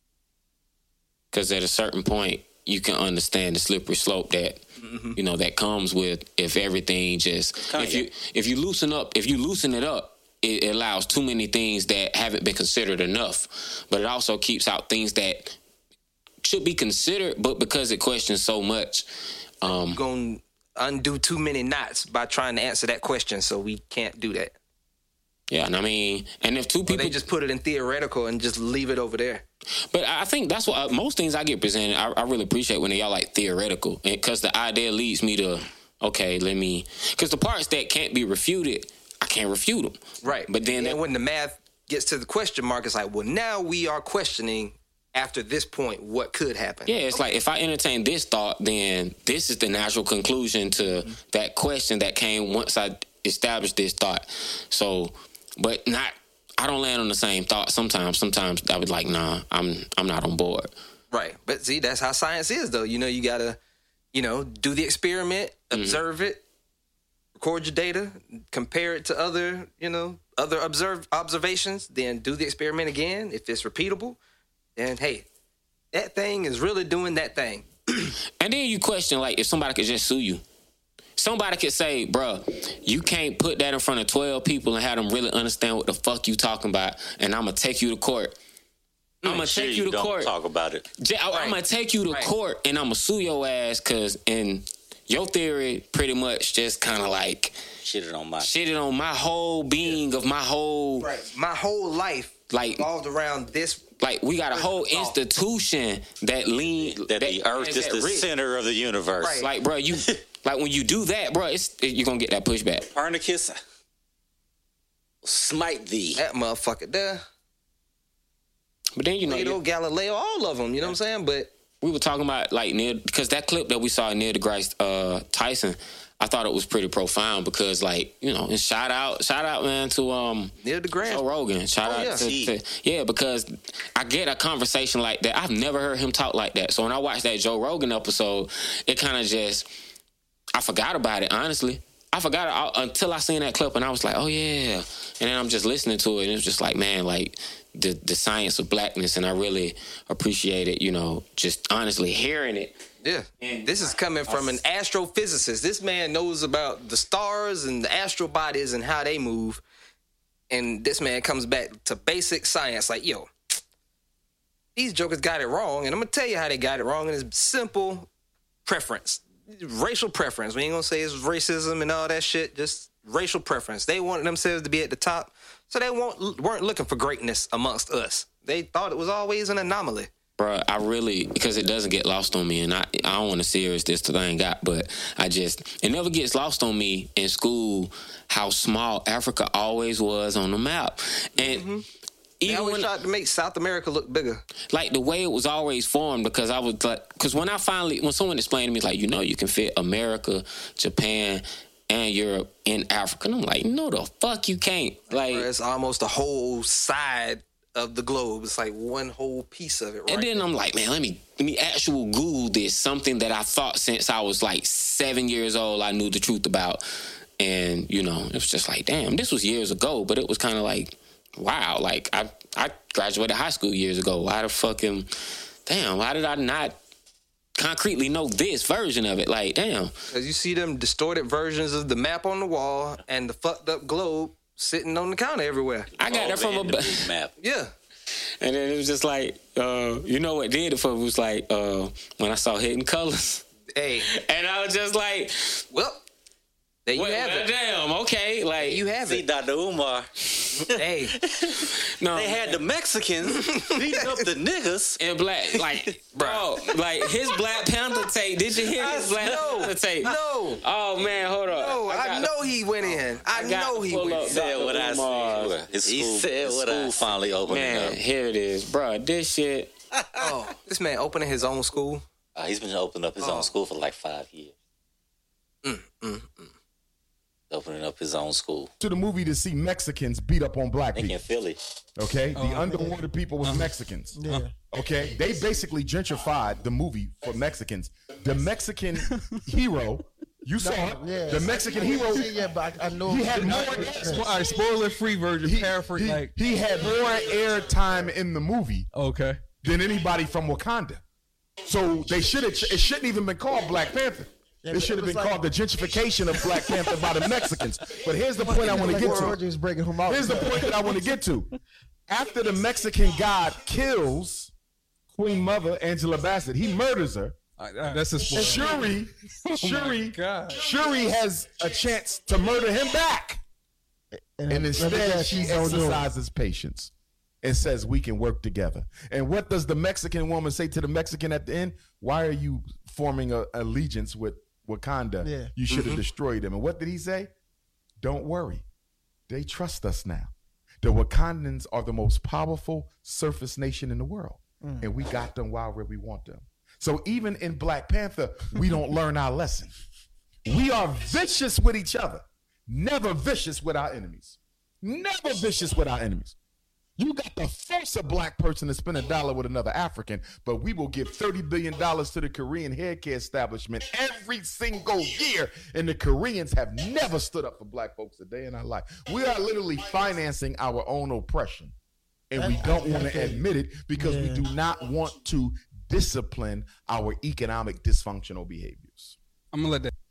because at a certain point, you can understand the slippery slope that mm-hmm. you know that comes with if everything just if you if you loosen up if you loosen it up, it allows too many things that haven't been considered enough, but it also keeps out things that should be considered, but because it questions so much. Um, You're going to undo too many knots by trying to answer that question, so we can't do that. Yeah, and I mean, and if two people... Or they just put it in theoretical and just leave it over there. But I think that's what... Uh, most things I get presented, I, I really appreciate when they are like theoretical, because the idea leads me to, okay, let me... Because the parts that can't be refuted, I can't refute them. Right. But then... And that, when the math gets to the question mark, it's like, well, now we are questioning... After this point, what could happen? Yeah, it's okay. Like if I entertain this thought, then this is the natural conclusion to mm-hmm. that question that came once I established this thought. So, but not, I don't land on the same thought sometimes. Sometimes I would like, nah, I'm I'm not on board. Right. But see, that's how science is, though. You know, you got to, you know, do the experiment, observe mm-hmm. it, record your data, compare it to other, you know, other observe observations, then do the experiment again. If it's repeatable, and hey, that thing is really doing that thing. And then you question, like, if somebody could just sue you. Somebody could say, bro, you can't put that in front of twelve people and have them really understand what the fuck you talking about, and I'm going to take you to court. I'm going to sure take you to don't court. Talk about it. I'm right. going to take you to right. court, and I'm going to sue your ass, because, and your theory pretty much just kind of like Shitted on my shitted on my whole being of my whole Right. My whole life Like- revolved around this. like we got a whole Oh. institution that lean that the Earth has is that the risk. center of the universe. Right. Like, bro, you like when you do that, bro, it's you're gonna get that pushback. Copernicus, smite thee. That motherfucker there. But then you know, Plato, you- Galileo, all of them. You know what I'm saying? But we were talking about like Neil because that clip that we saw of Neil deGrasse uh, Tyson, I thought it was pretty profound because like you know, and shout out, shout out, man, to um Neil deGrasse. Joe Rogan. Shout Oh, out yeah. to, to yeah, because I get a conversation like that. I've never heard him talk like that. So when I watched that Joe Rogan episode, it kind of just I forgot about it. Honestly, I forgot it all, until I seen that clip, and I was like, oh yeah. And then I'm just listening to it, and it was just like, man, like the the science of blackness, and I really appreciated, you know, just honestly hearing it. Yeah. This is coming from an astrophysicist. This man knows about the stars and the astral bodies and how they move. And this man comes back to basic science like, yo, these jokers got it wrong. And I'm going to tell you how they got it wrong. And it's simple preference, racial preference. We ain't going to say it's racism and all that shit. Just racial preference. They wanted themselves to be at the top. So they won't, weren't looking for greatness amongst us. They thought it was always an anomaly. Bro, I really, because it doesn't get lost on me, and I, I don't want to serious this thing got, but I just, it never gets lost on me in school how small Africa always was on the map. And They even always when, tried to make South America look bigger. like the way it was always formed, because I was like, because when I finally, when someone explained to me, like, you know, you can fit America, Japan, and Europe in Africa, and I'm like, no, the fuck you can't. Like, It's almost a whole side of the globe. It's like one whole piece of it, right? and then I'm like, man, let me let me actual Google this, something that I thought since I was like seven years old I knew the truth about. And, you know, it was just like, damn, this was years ago, but it was kind of like, wow, like I I graduated high school years ago. Why the fucking damn, why did I not concretely know this version of it? Like, damn. Because you see them distorted versions of the map on the wall and the fucked up globe sitting on the counter everywhere. I got that from a the big map. Yeah. and then it was just like, uh, you know what did it for me was like uh, when I saw Hidden Colors. Hey, And I was just like, well, there you well, have well, it. damn, okay. Like, You have See, it. Doctor Umar, Hey, no, they had the Mexicans beating up the niggas. in black, like, bro, like his Black Panther tape. Did you hear his Black no, Panther tape? no, Oh man, hold on. no. I, got- know he went in. I, I got know to he pull went up in. Said what I Umar. said. His He school, said his what school I finally opening Man, up. here it is, bro. This shit. Oh, this man opening his own school. Uh, he's been opening up his Oh. own school for like five years. Mm, mm, mm. Opening up his own school. To the movie to see Mexicans beat up on black They people. in Philly. Okay, the underwater people was Mexicans. Yeah. Okay, they basically gentrified the movie for Mexicans. The Mexican hero, you saw it. Yeah. The Mexican hero, Yeah, yeah, but I, I know. he had more. Spo- all right, spoiler free version. He, paraphrase. he- like, he had more air time in the movie okay. than anybody from Wakanda. So they should have. It shouldn't even been called Black Panther. Yeah, It but should have it was been like- called the gentrification of Black Panther by the Mexicans. But here's the point I want to Like get to. George was breaking him out. Here's the point that I want to get to. After the Mexican god kills Queen Mother Angela Bassett, he murders her. All right, all right, that's a spoiler. Shuri, Shuri, God. Shuri has a chance to murder him back, And, and let me instead guess, she don't do it. exercises patience and says we can work together. And what does the Mexican woman say to the Mexican at the end? Why are you forming a allegiance with Wakanda? Yeah. You should have destroyed them. And what did he say? Don't worry, they trust us now. The Wakandans are the most powerful surface nation in the world, and we got them while where we want them. So even in Black Panther, we don't learn our lesson. We are vicious with each other, never vicious with our enemies. Never vicious with our enemies. You got to force a black person to spend a dollar with another African, but we will give thirty billion dollars to the Korean hair care establishment every single year. And the Koreans have never stood up for black folks a day in our life. We are literally financing our own oppression. And we don't want to admit it because we do not want to discipline our economic dysfunctional behaviors. I'm gonna let that.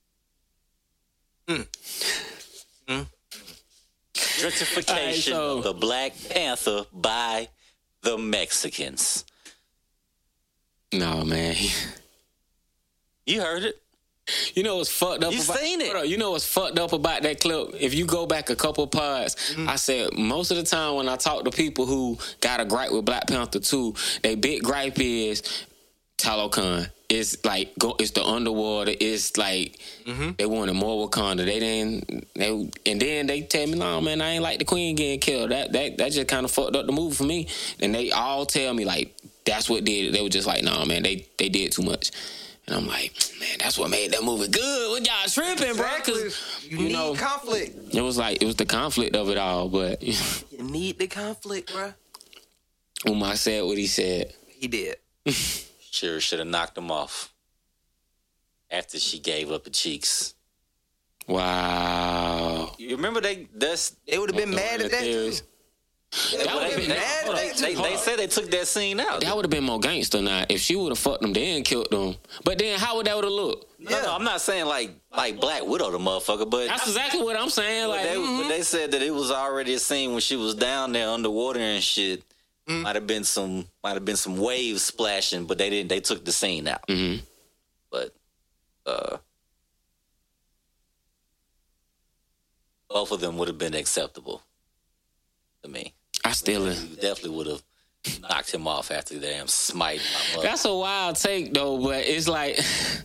Gentrification All right, so- of the Black Panther by the Mexicans. No, man. You heard it. You know what's fucked up You about seen it. Hold on, you know what's fucked up about that clip? If you go back a couple pods, Mm-hmm. I said most of the time when I talk to people who got a gripe with Black Panther two, they big gripe is Talokan. It's like go it's the underwater. It's like Mm-hmm. they wanted more Wakanda. They didn't they and then they tell me, no man, I ain't like the Queen getting killed. That that that just kinda fucked up the movie for me. And they all tell me like that's what did it. They were just like, nah man, they they did too much. And I'm like, man, that's what made that movie good. What y'all tripping, bro? Because You, you need know, conflict. it was like it was the conflict of it all. But You need the conflict, bro. Umar said what he said. He did. Sure should have knocked him off after she gave up the cheeks. Wow. You remember they that's They would have been mad at that too. they, That would've they, been they, mad at that they, too. they said they took that scene out. That would have been more gangster now if she would have fucked them then killed them. But then how would that would have looked? No, no, I'm not saying like like Black Widow the motherfucker, but That's exactly what I'm saying. but Like, they, mhm. but they said that it was already a scene when she was down there underwater and shit. Might have been some might have been some waves splashing, but they didn't. They took the scene out. Mhm. But uh, both of them would have been acceptable to me. I still. You definitely would have knocked him off after the damn smite. My mother. That's a wild take though, but it's like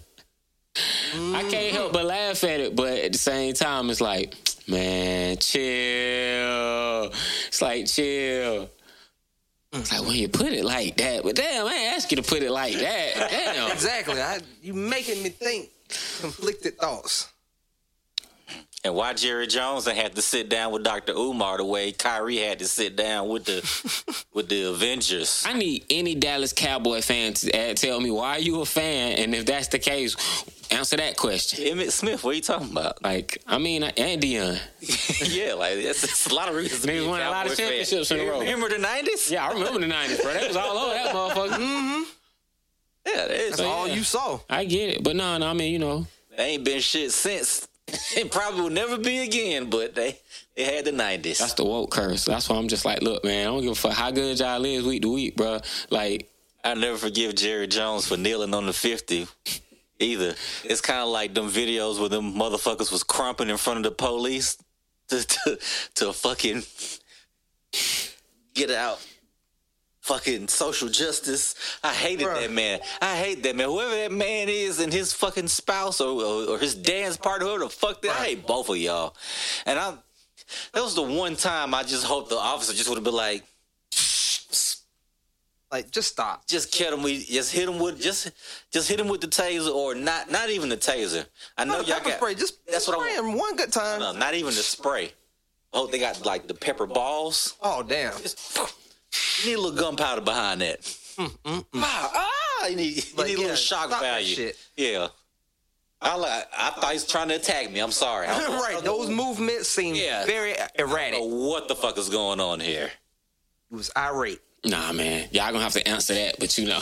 I can't help but laugh at it. But at the same time, it's like, man, chill. It's like chill. It's like when you put it like that, but damn, I ain't ask you to put it like that. Damn. Exactly. I, you making me think conflicted thoughts. And why Jerry Jones had to sit down with Doctor Umar the way Kyrie had to sit down with the with the Avengers. I need any Dallas Cowboy fan to uh, tell me why you a fan, and if that's the case, answer that question. Emmett Smith, what are you talking about? Like, I mean, and Dion. Yeah, like that's, that's a lot of reasons. to be Niggas a won a lot of Cowboy fan. championships in a row. Remember the nineties? Yeah, I remember the nineties, bro. That was all over that motherfucker. Mm-hmm. Yeah, they, That's all you saw. I get it, but no, no, I mean, you know, they ain't been shit since. It probably will never be again, but they they had the nineties. that's the woke curse. That's why I'm just like, look, man, I don't give a fuck how good y'all is week to week, bro. Like, I'll never forgive Jerry Jones for kneeling on the fifty either. It's kind of like them videos where them motherfuckers was crumping in front of the police to to, to fucking get out fucking social justice. I hated Bruh. that man. I hate that man. Whoever that man is and his fucking spouse or, or, or his dance partner, whoever the fuck that, I hate both of y'all. And I, that was the one time I just hope the officer just would have been like, Like, just stop. just kill him. We just hit him with just just hit him with the taser, or not not even the taser. I know No, y'all pepper got spray. Just that's what I spray want. him one good time. No, not even the spray. Oh, they got like the pepper balls. Oh, damn. Just, you need a little gunpowder behind that. Ah, ah, you need, you But need a yeah, little shock stop that value. shit. Yeah. I like. I thought he was trying to attack me. I'm sorry. I don't know- I Right. don't know- Those movements seem Yeah. very I erratic. don't know what the fuck is going on here. He was irate. nah, man, y'all gonna have to answer that, but you know.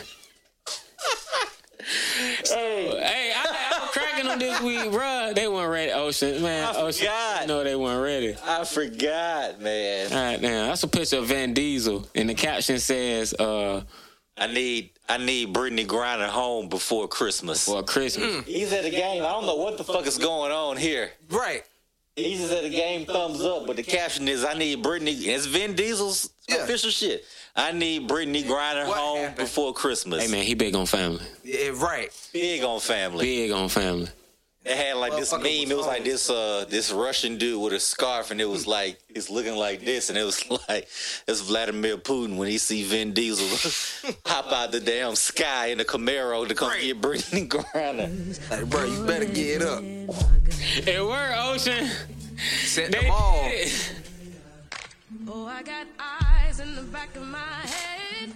hey, hey, I, I was cracking on this week, bro. They weren't ready, Ocean, man. I Ocean, forgot. no, they weren't ready. I forgot, man. All right, now that's a picture of Van Diesel, and the caption says, uh, I need. I need Brittany Griner home before Christmas. for Christmas. He's at the game. I don't know what the fuck is going on here. Right. He's just at the game, thumbs up. But the caption is, "I need Brittany." It's Vin Diesel's Yeah. official shit. I need Brittany Griner What home happened? before Christmas. Hey, man, he big on family. Yeah, right. Big on family. Big on family. It had like this meme. Motherfucker was It was like home. this uh this Russian dude with a scarf, and it was like he's looking like this, and it was like it's Vladimir Putin when he see Vin Diesel hop out the damn sky in a Camaro to come Right. get Brittany Griner. Like, bro, you better get up. It worked, Ocean. Set They them all. did it. Oh, I got eyes in the back of my head.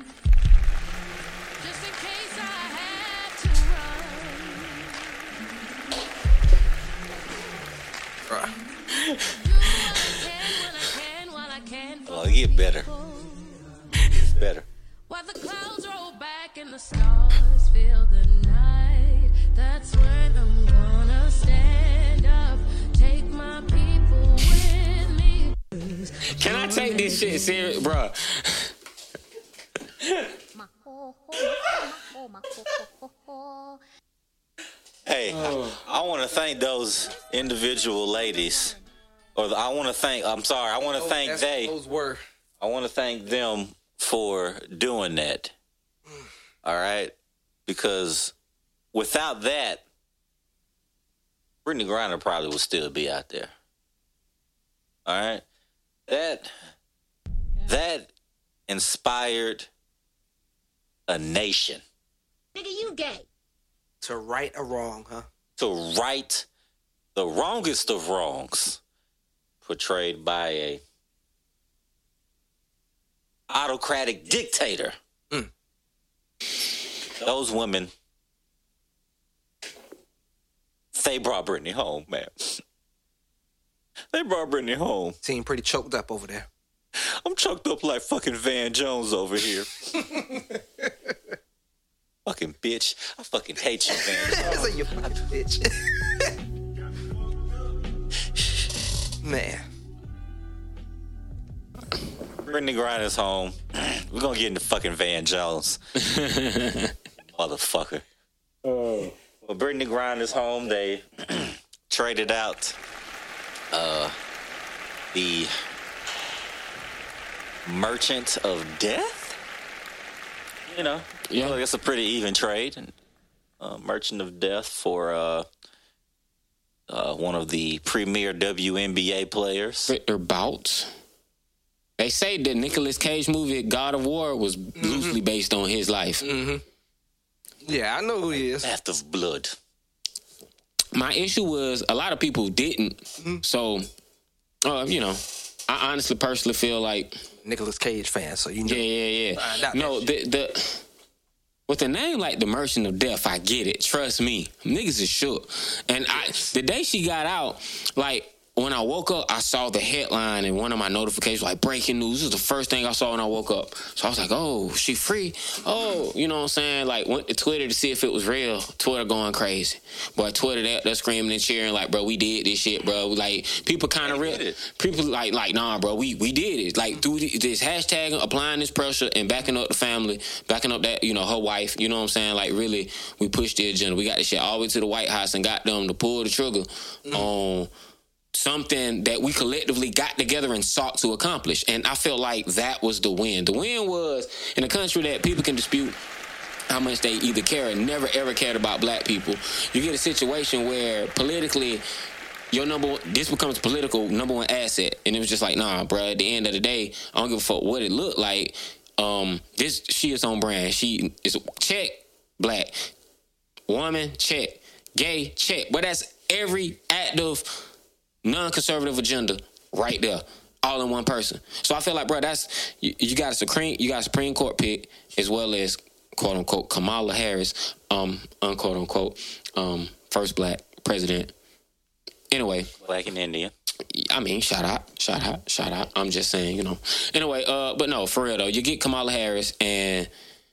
Just in case I had to run. Bruh. Do what I can when I can, while I can. Oh, it get better. It's better. While the clouds roll back and the stars fill the night, that's when I'm gonna stand up, take my people with me. Can I take this shit serious, bro? Hey, I want to thank those individual ladies, or the, I want to thank. I'm sorry. I want to Oh, thank that's they. what those were. I want to thank them for doing that. All right, because without that, Brittany Griner probably would still be out there. All right, that that inspired a nation. Nigga, you gay. To right or wrong, huh? To right the wrongest of wrongs portrayed by a autocratic dictator. Mm. Those women, they brought Brittany home, man. They brought Brittany home. Seem pretty choked up over there. I'm choked up like fucking Van Jones over here. Fucking bitch. I fucking hate you, Van Jones. So you fucking bitch. Man. Brittany Griner's home. We're gonna get into fucking Van Jones. Motherfucker. Oh. Well, Brittany Griner's home. They traded out uh, the Merchant of Death. You know, yeah, well, it's a pretty even trade. Uh, Merchant of Death for uh, uh, one of the premier W N B A players. Victor Bout. They say the Nicolas Cage movie God of War was mm-hmm. loosely based on his life. Mm-hmm. Yeah, I know who he is. Path of Blood. My issue was a lot of people didn't. Mm-hmm. So, uh, you know, I honestly, personally feel like Nicolas Cage fan, so you know. Yeah, yeah, yeah. No, the the with a name like the Merchant of Death, I get it. Trust me, niggas is shook. And I, the day she got out, like when I woke up, I saw the headline in one of my notifications, like breaking news. This is the first thing I saw when I woke up. So I was like, oh, she free? Oh, you know what I'm saying? Like went to Twitter to see if it was real. Twitter going crazy. Boy, Twitter, they're, they're screaming and cheering like, bro, we did this shit, bro. Like people kind of real. People like, like, nah, bro, we we did it. Like through this hashtag, applying this pressure and backing up the family, backing up that, you know, her wife. You know what I'm saying? Like really, we pushed the agenda. We got this shit all the way to the White House and got them to pull the trigger mm. on something that we collectively got together and sought to accomplish. And I felt like that was the win. The win was in a country that people can dispute how much they either care or never ever cared about black people. You get a situation where politically your number one, this becomes political number one asset. And it was just like, nah, bro, at the end of the day, I don't give a fuck what it looked like. Um, this, she is on brand. She is check, black. Woman, check. Gay, check. But that's every active non-conservative agenda right there, all in one person. So I feel like, bro, that's you, you got a Supreme, you got a Supreme Court pick as well as quote unquote Kamala Harris, um, unquote unquote, um, first black president. Anyway, black and Indian. I mean, shout out, shout out, shout out. I'm just saying, you know. Anyway, uh, but no, for real though, you get Kamala Harris and.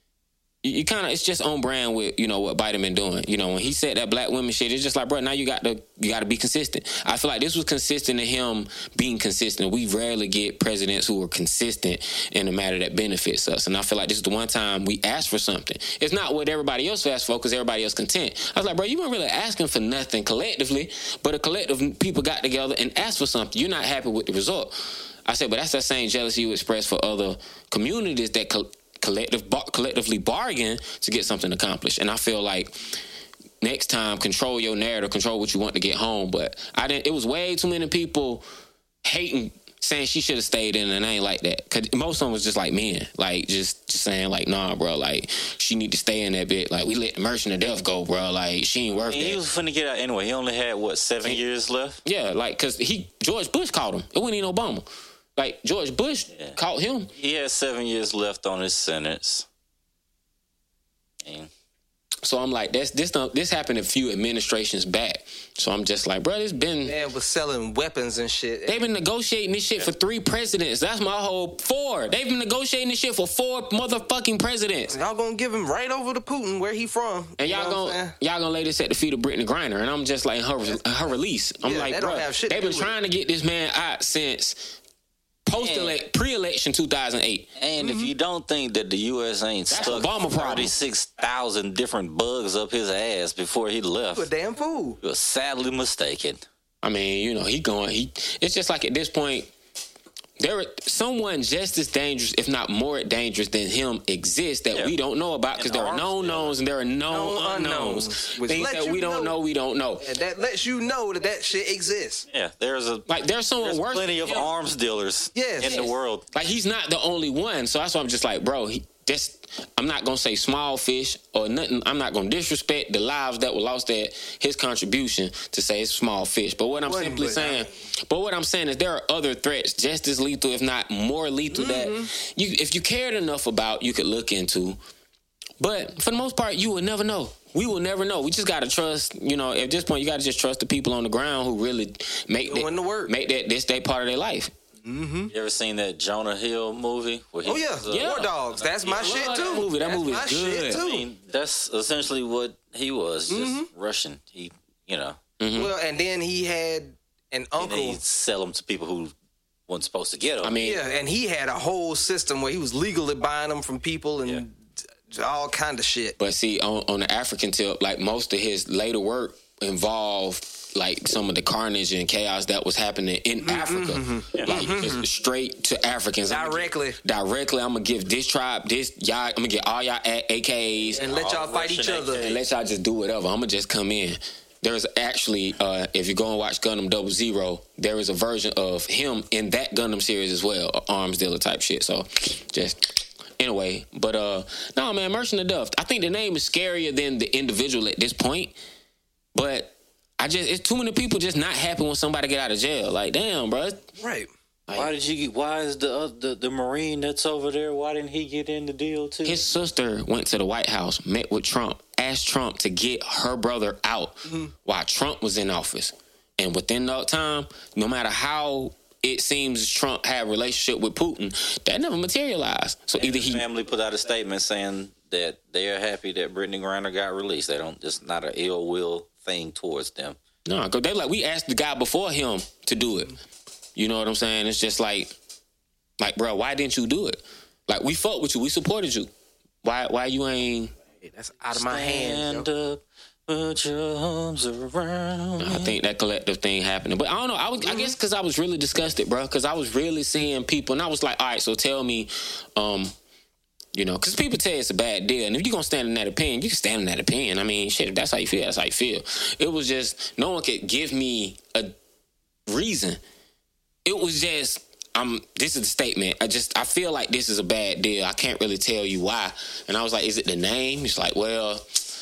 You kind of, it's just on brand with, you know, what Biden been doing. You know, when he said that black women shit, it's just like, bro, now you got to, you got to be consistent. I feel like this was consistent to him being consistent. We rarely get presidents who are consistent in a matter that benefits us. And I feel like this is the one time we asked for something. It's not what everybody else asked for because everybody else content. I was like, bro, you weren't really asking for nothing collectively, but a collective people got together and asked for something. You're not happy with the result. I said, but that's that same jealousy you express for other communities that co- collective bar- collectively bargain to get something accomplished. And I feel like next time, control your narrative, control what you want to get home. But I didn't. It was way too many people hating, saying she should have stayed in, and I ain't like that. Cause most of them was just like men, like just, just saying like, nah, bro, like she need to stay in that bit. Like we let the Merchant of Death go, bro. Like she ain't worth I mean, that. He was finna get out anyway. He only had what seven he, years left. Yeah, like cause he George Bush caught him. It wasn't even Obama. Like, George Bush yeah. caught him. He has seven years left on his sentence. And so I'm like, that's, this this happened a few administrations back. So I'm just like, bro, it's been... Man was selling weapons and shit. They've been negotiating this shit yeah. for three presidents. That's my whole... Four. They've been negotiating this shit for four motherfucking presidents. Y'all gonna give him right over to Putin, where he from. And y'all gonna y'all gonna lay this at the feet of Brittany Griner. And I'm just like, her, her release. I'm yeah, like, they bro, don't have shit they've been to trying to get this man out since... post pre-election two thousand eight. And if you don't think that the U S ain't That's stuck Obama problem. thirty-six thousand different bugs up his ass before he left, You a damn fool. you're sadly mistaken. I mean, you know, he going. He. It's just like at this point, there someone just as dangerous, if not more dangerous than him, exists that Yeah. we don't know about because And there are known arms knowns and there are known Known unknowns. unknowns, which Things let that you we don't know. know, we don't know. And that lets you know that that shit exists. Yeah, there's a Like there's someone there's worse. plenty than of him. arms dealers Yes. in the world. Like he's not the only one. So that's why I'm just like, bro, he, this I'm not gonna say small fish or nothing. I'm not gonna disrespect the lives that were lost at his contribution to say it's small fish. But what I'm Wasn't, simply but- saying, but what I'm saying is there are other threats just as lethal, if not more lethal, that you if you cared enough about, you could look into. But for the most part, you will never know. We will never know. We just gotta trust. You know, at this point, you gotta just trust the people on the ground who really make Doing that, the work. make that this day part of their life. You ever seen that Jonah Hill movie? Where he Oh yeah, was, uh, Yeah. War Dogs. That's my I shit love too. that movie. That That's movie is my good. shit I too. mean, that's essentially what he was, just Mm-hmm. Russian. He, you know, Well, and then he had an and uncle. they sell them to people who weren't supposed to get them. I mean, Yeah, and he had a whole system where he was legally buying them from people and d- all kind of shit. But see, on, on the African tip, like most of his later work involved like some of the carnage and chaos that was happening in Africa, like just straight to Africans I'ma Directly. give- directly, I'm gonna give this tribe this y'all. I'm gonna get all y'all A- AKs And let y'all All fight each Russian other. and let y'all just do whatever. I'm gonna just come in. There's actually, uh, if you go and watch Gundam Double Zero, there is a version of him in that Gundam series as well, a arms dealer type shit. So, just anyway, but uh, no man, Merchant of Death. I think the name is scarier than the individual at this point. But I just, it's too many people just not happy when somebody get out of jail. Like, damn, bro. Right. why did you? Get, why is the, uh, the the Marine that's over there? Why didn't he get in the deal too? His sister went to the White House, met with Trump, asked Trump to get her brother out while Trump was in office. And within that time, no matter how it seems Trump had a relationship with Putin, that never materialized. So either His he family put out a statement saying that they are happy that Brittany Griner got released. They don't. It's not an ill will thing towards them. no, because they like we asked the guy before him to do it. You know what I'm saying? It's just like, like, bro, why didn't you do it? Like we fought with you, we supported you. Why, why you ain't? That's out of my hands. Stand yo. up, put your arms around. I think that collective thing happening, but I don't know. I was, I guess, because I was really disgusted, bro. Because I was really seeing people, and I was like, all right, so tell me, um, you know, because people tell you it's a bad deal, and if you're gonna stand in that opinion, you can stand in that opinion. I mean, shit, if that's how you feel, that's how you feel. It was just no one could give me a reason. It was just, um, this is the statement. I just, I feel like this is a bad deal. I can't really tell you why. And I was like, is it the name? It's like, well,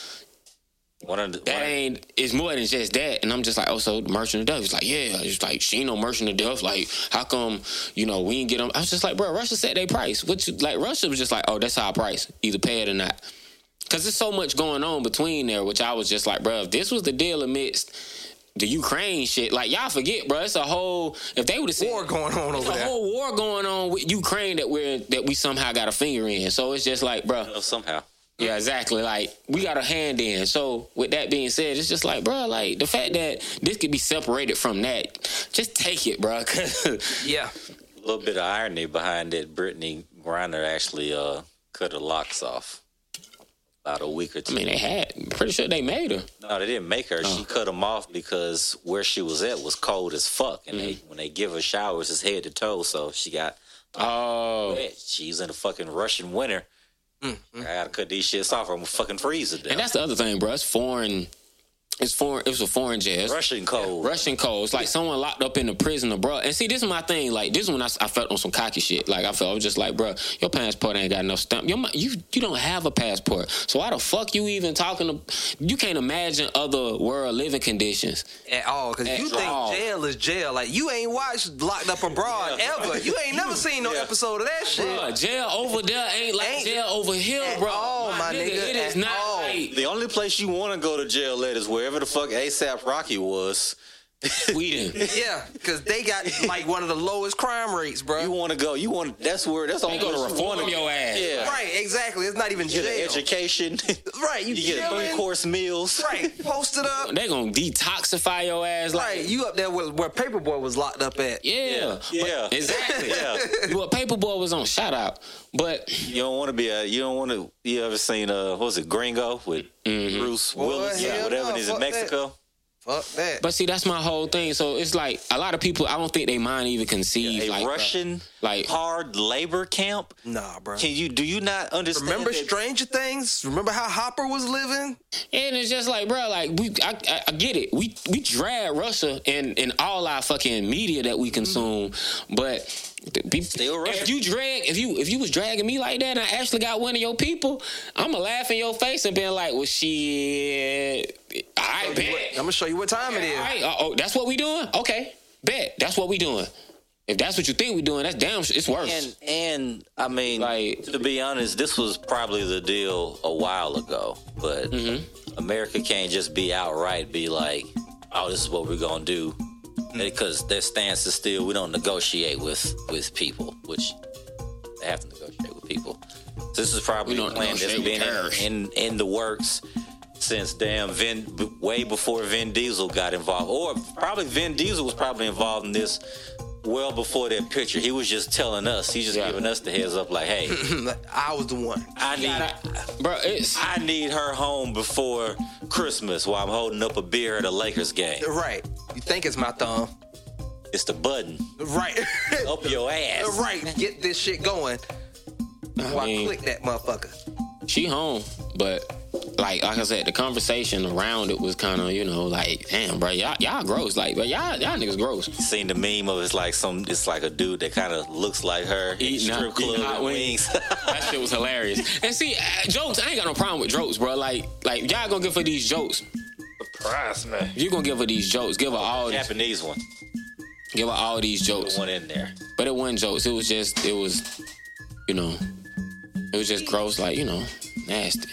One of the, that one of- ain't, it's more than just that. And I'm just like, oh, so the Merchant of Death. He's like, yeah. It's like, she ain't no Merchant of Death. Like, how come, you know, we didn't get them? I was just like, bro, Russia set their price. What you, like, Russia was just like, oh, that's our price. Either pay it or not. Because there's so much going on between there, which I was just like, bro, if this was the deal amidst the Ukraine shit, like, y'all forget, bro, it's a whole, if they would have said, War going on it's over a there. whole war going on with Ukraine that we're, that we somehow got a finger in. So it's just like, bro, uh, somehow. yeah, exactly. Like, we got a hand in. So, with that being said, it's just like, bro, like, the fact that this could be separated from that, just take it, bro. Yeah. A little bit of irony behind it. Brittany Griner actually uh, cut her locks off about a week or I two. mean, they had, I'm pretty sure they made her. No, they didn't make her. She cut them off because where she was at was cold as fuck, and they when they give her showers, it's head to toe. So she got Oh, wet. She's in a fucking Russian winter. I gotta cut these shits off. or I'm gonna fucking freeze to death. and that's the other thing, bro. It's foreign. It's foreign. It was a foreign jazz. Russian cold. Russian code. It's like someone locked up in the prison, bro. And see, this is my thing. Like, this is when I, I felt on some cocky shit. Like, I felt I was just like, bro, your passport ain't got enough stamp. Your, you you don't have a passport. So why the fuck you even talking to? You can't imagine other world living conditions. At all, because At you think all. jail is jail. Like, you ain't watched Locked Up Abroad ever. You ain't never seen no episode of that shit. Bro, jail over there ain't like Ain't jail over here, at bro. all, my nigga, It is at not all. like. The only place you want to go to jail at is wherever the fuck ASAP Rocky was. Sweden. Yeah, because they got like one of the lowest crime rates, bro. You want to go? You want? That's where. That's They on go to reform your ass. Yeah. Right, exactly. It's not even You get an jail. education. Right, you, You get chilling. three course meals. Right, posted up. They gonna detoxify your ass. Like, Right, you up there where, where Paperboy was locked up at. yeah, Yeah. But- Yeah. exactly. Yeah. What Paperboy was on. Shout out, but You don't want to be a. You don't want to. You ever seen uh? What was it? Gringo with Bruce Boy, Willis, hell whatever no, it is in fuck Mexico. Fuck that. but see, that's my whole thing. So it's like a lot of people. I don't think they mind even conceive. A like, Russian like hard labor camp. Nah, bro. Can you? Do you not understand? Remember that- Stranger Things? Remember how Hopper was living? And it's just like, bro, like we, I, I, I get it. We we drag Russia in in all our fucking media that we consume, but the people, Still Russia. if you drag, if you if you was dragging me like that, and I actually got one of your people, I'ma laugh in your face and being like, well, shit, I bet. I'm gonna show you what time it is. All right, uh, oh, that's what we doing? Okay, bet. That's what we doing. If that's what you think we doing, that's damn. It's worse. And and I mean, Like- to be honest, this was probably the deal a while ago. But Mm-hmm. America can't just be outright be like, "Oh, this is what we're gonna do," because their stance is still we don't negotiate with with people, which they have to negotiate with people. So this is probably We a don't plan that's negotiate with been terrorists. in, in in the works since damn Vin way before Vin Diesel got involved, or probably Vin Diesel was probably involved in this. Well before that picture, he was just telling us. He's just Yeah. giving us the heads up, like, "Hey, I was the one. I need, bro, it's I need her home before Christmas while I'm holding up a beer at a Lakers game. Right. You think it's my thumb? It's the button Right. up your ass. Right. Get this shit going. While I mean- click that motherfucker. she home, but like like I said, the conversation around it was kind of, you know, like, damn, bro, y'all y'all gross, like, but y'all y'all niggas gross. Seen the meme of it's like some, it's like a dude that kind of looks like her in Eating strip hot- club eating hot and wings. wings. That shit was hilarious. And see, uh, jokes, I ain't got no problem with jokes, bro. Like like y'all gonna give her these jokes. Surprise me. If you gonna give her these jokes, give her all these, Japanese one, give her all these the jokes. one in there. But it wasn't jokes. It was just it was, you know, it was just gross, like, you know, nasty.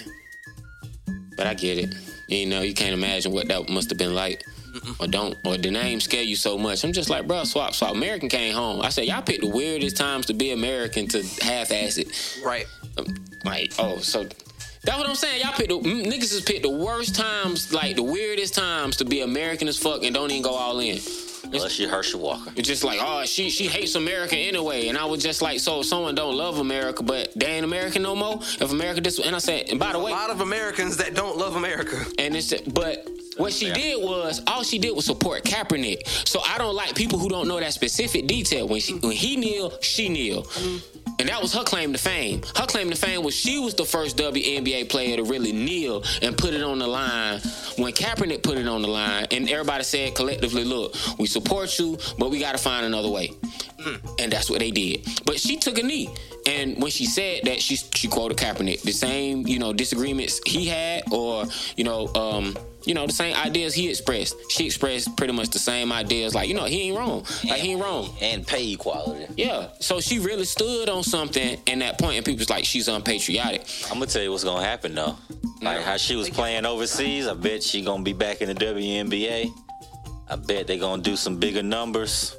But I get it. You know, you can't imagine what that must have been like. Or don't, or the name scare you so much. I'm just like, bro, swap, swap. American came home. I said, y'all picked the weirdest times to be American to half-ass it. Right. Um, Like, oh, so that's what I'm saying. Y'all picked the mm, niggas has picked the worst times, like the weirdest times to be American as fuck and don't even go all in. Unless you're Herschel Walker. It's just like, oh, she she hates America anyway. And I was just like, so if someone don't love America, but they ain't American no more. If America this, and I said, and by the A way, lot of Americans that don't love America. and it's but what she did was all she did was support Kaepernick. So I don't like people who don't know that specific detail. When she when he kneel, she kneel. And that was her claim to fame. Her claim to fame was she was the first W N B A player to really kneel and put it on the line when Kaepernick put it on the line. And everybody said collectively, look, we support you, but we got to find another way. And that's what they did. But she took a knee. And when she said that, she she quoted Kaepernick. The same, you know, disagreements he had or, you know, um, you know, the same ideas he expressed. She expressed pretty much the same ideas. Like, you know, he ain't wrong. Like, he ain't wrong. And pay equality. Yeah. So she really stood on something in that point, and people's like, she's unpatriotic. I'm gonna tell you what's gonna happen though. Like how she was playing overseas, I bet she gonna be back in the W N B A. I bet they gonna do some bigger numbers.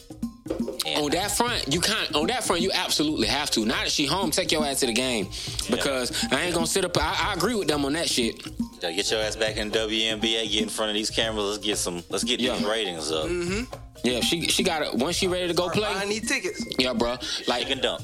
And On that front, you can't. On that front, you absolutely have to. Now that she home, take your ass to the game because I ain't gonna sit up. I, I agree with them on that shit. uh, get your ass back in the W N B A, get in front of these cameras. Let's get some. Let's get Yeah. these ratings up. Yeah, she she got it. Once she ready to go I play, need tickets. yeah, bro. Like, Take and dump.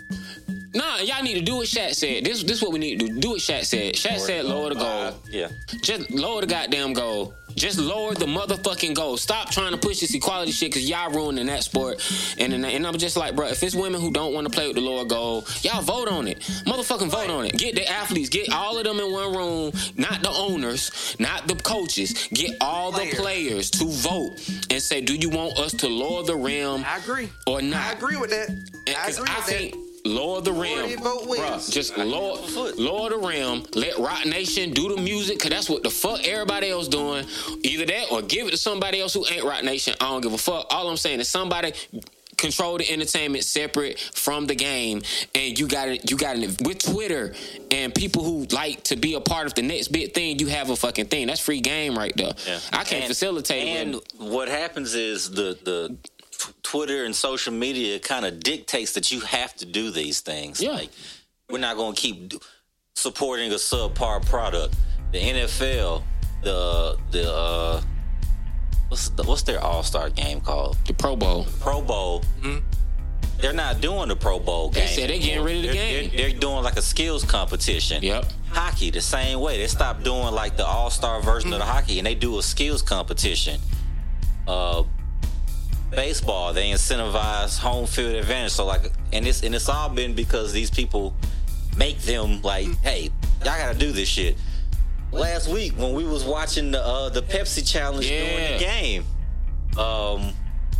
nah, y'all need to do what Shaq said. This this what we need to do. Do what Shaq said. Shaq said lower the goal. Uh, yeah. Just lower the goddamn goal. Just lower the motherfucking goal. Stop trying to push this equality shit because y'all ruining that sport. And and and I'm just like, bro, if it's women who don't want to play with the lower goal, y'all vote on it. Motherfucking vote on it. Get the athletes. Get all of them in one room. Not the owners. Not the coaches. Get all Players. the players to vote and say, do you want us to lower the rim I agree. or not? I agree with that. I Because agree I with think that. lower the rim, Majority vote wins. bruh. Just lower, lower the rim. Let Rock Nation do the music, cause that's what the fuck everybody else doing. Either that or give it to somebody else who ain't Rock Nation. I don't give a fuck. All I'm saying is somebody control the entertainment separate from the game, and you got it. You got it with Twitter and people who like to be a part of the next big thing. You have a fucking thing. That's free game right there. Yeah. I can't and, facilitate. And it. what happens is the the t- Twitter and social media kind of dictates that you have to do these things. Yeah. Like we're not going to keep do- supporting a subpar product. The N F L, the the uh, what's the, what's their All Star game called? The Pro Bowl. Pro Bowl. Mm-hmm. They're not doing the Pro Bowl game. They said they're getting rid of the they're, game. They're, they're doing like a skills competition. Yep. Hockey, the same way. They stopped doing like the all-star version of the hockey, and they do a skills competition. Uh, baseball, they incentivize home field advantage. So like, and it's and it's all been because these people make them like, hey, y'all gotta do this shit. Last week when we was watching the uh, the Pepsi challenge Yeah. during the game, um.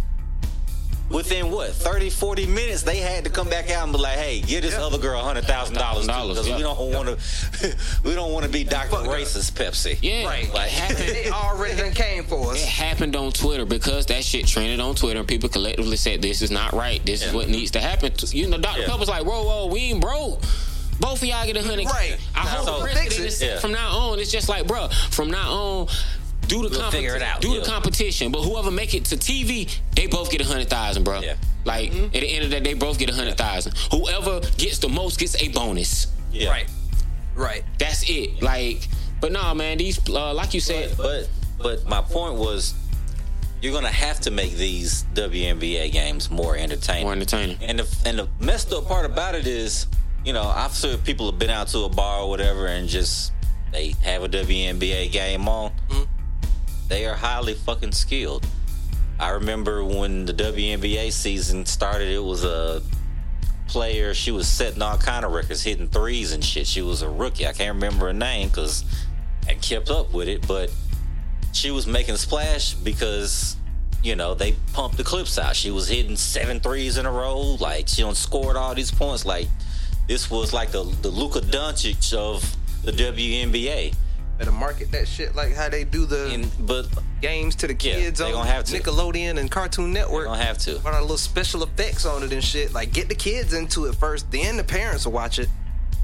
Within what, thirty, forty minutes, they had to come back out and be like, hey, give this Yeah. other girl one hundred thousand dollars because yeah. we don't want to we don't want to be Doctor Racist Pepsi. Yeah, Right. Like, They already done came for It us. happened on Twitter because that shit trended on Twitter and people collectively said this is not right. This is Yeah. what needs to happen. You know, Doctor Yeah. Pepper's like, whoa, whoa, we ain't broke. Both of y'all get a hundred. Right. I hope So- the president Fix it. is Yeah. from now on. It's just like, bro, from now on. Do the We'll competi- figure it out, Do yeah. the competition, but whoever make it to T V, they both get a hundred thousand, bro. Yeah. Like at the end of the day, they both get a hundred thousand. Whoever gets the most gets a bonus. Yeah. Right. Right. That's it. Like, but no, man. These, uh, like you said, But but my point was, you're gonna have to make these W N B A games more entertaining. more entertaining. And the and the messed up part about it is, you know, I've seen people have been out to a bar or whatever and just they have a W N B A game on. Mm-hmm. They are highly fucking skilled. I remember when the W N B A season started, it was a player. She was setting all kind of records, hitting threes and shit. She was a rookie. I can't remember her name because I kept up with it, but she was making a splash because, you know, they pumped the clips out. She was hitting seven threes in a row. Like, she done scored all these points. Like, this was like the, the Luka Doncic of the W N B A. Better market that shit like how they do the And, but games to the kids they on gonna have to. Nickelodeon and Cartoon Network. they're gonna have to. Put our little special effects on it and shit. Like, get the kids into it first, then the parents will watch it.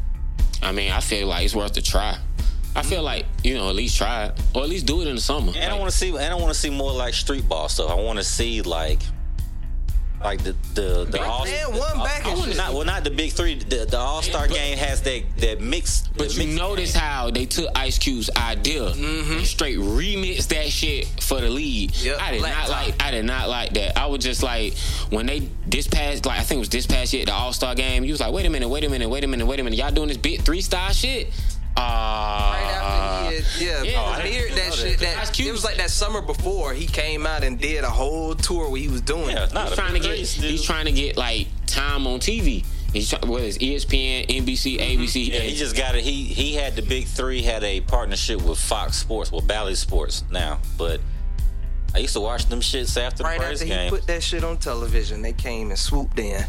I mean, I feel like it's worth a try. I feel like, you know, at least try it. Or at least do it in the summer. And I Like, want to see. And I want to see more like street ball stuff. I want to see like, like the the the all. Man, one back and shit. Not, well, not the big three. The, the All Star But- game has that that mix. But that you mix notice game. how they took Ice Cube's idea and straight remixed that shit for the league. Yep, I did not laptop. like. I did not like that. I was just like, when they this past, like I think it was this past year, the All Star game. You was like, wait a minute, wait a minute, wait a minute, wait a minute. Y'all doing this big three star shit? Uh, Right after he had, yeah, yeah, oh, I premiered didn't that know shit. that. That, Ice Cube- it was like that summer before he came out and did a whole tour where he was doing Yeah, it. not He's a trying to big get. threes, dude. He's trying to get like time on T V. He's trying. What is E S P N, N B C, A B C? Yeah, he just got it. He he had the big three. Had a partnership with Fox Sports, with Bally Sports now. But I used to watch them shits after Right the first after he game. put that shit on television, they came and swooped in.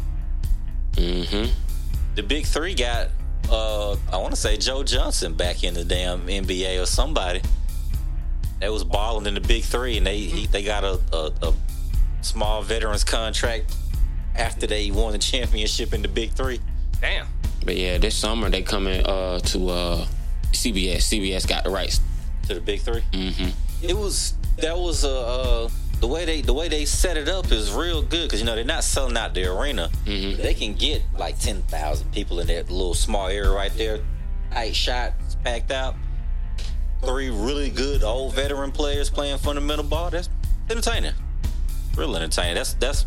Mm-hmm. The big three got, uh, I want to say Joe Johnson back in the damn N B A or somebody. They was balling in the big three, and they he, they got a, a, a small veterans contract after they won the championship in the big three. Damn. But yeah, this summer they coming uh, to uh, C B S. C B S got the rights. To the big three. Mm-hmm. It was that was a uh, the way they the way they set it up is real good because you know they're not selling out the arena. Mm-hmm. They can get like ten thousand people in that little small area right there. Tight shots packed out. Three really good old veteran players playing fundamental ball. That's entertaining. Real entertaining. That's that's.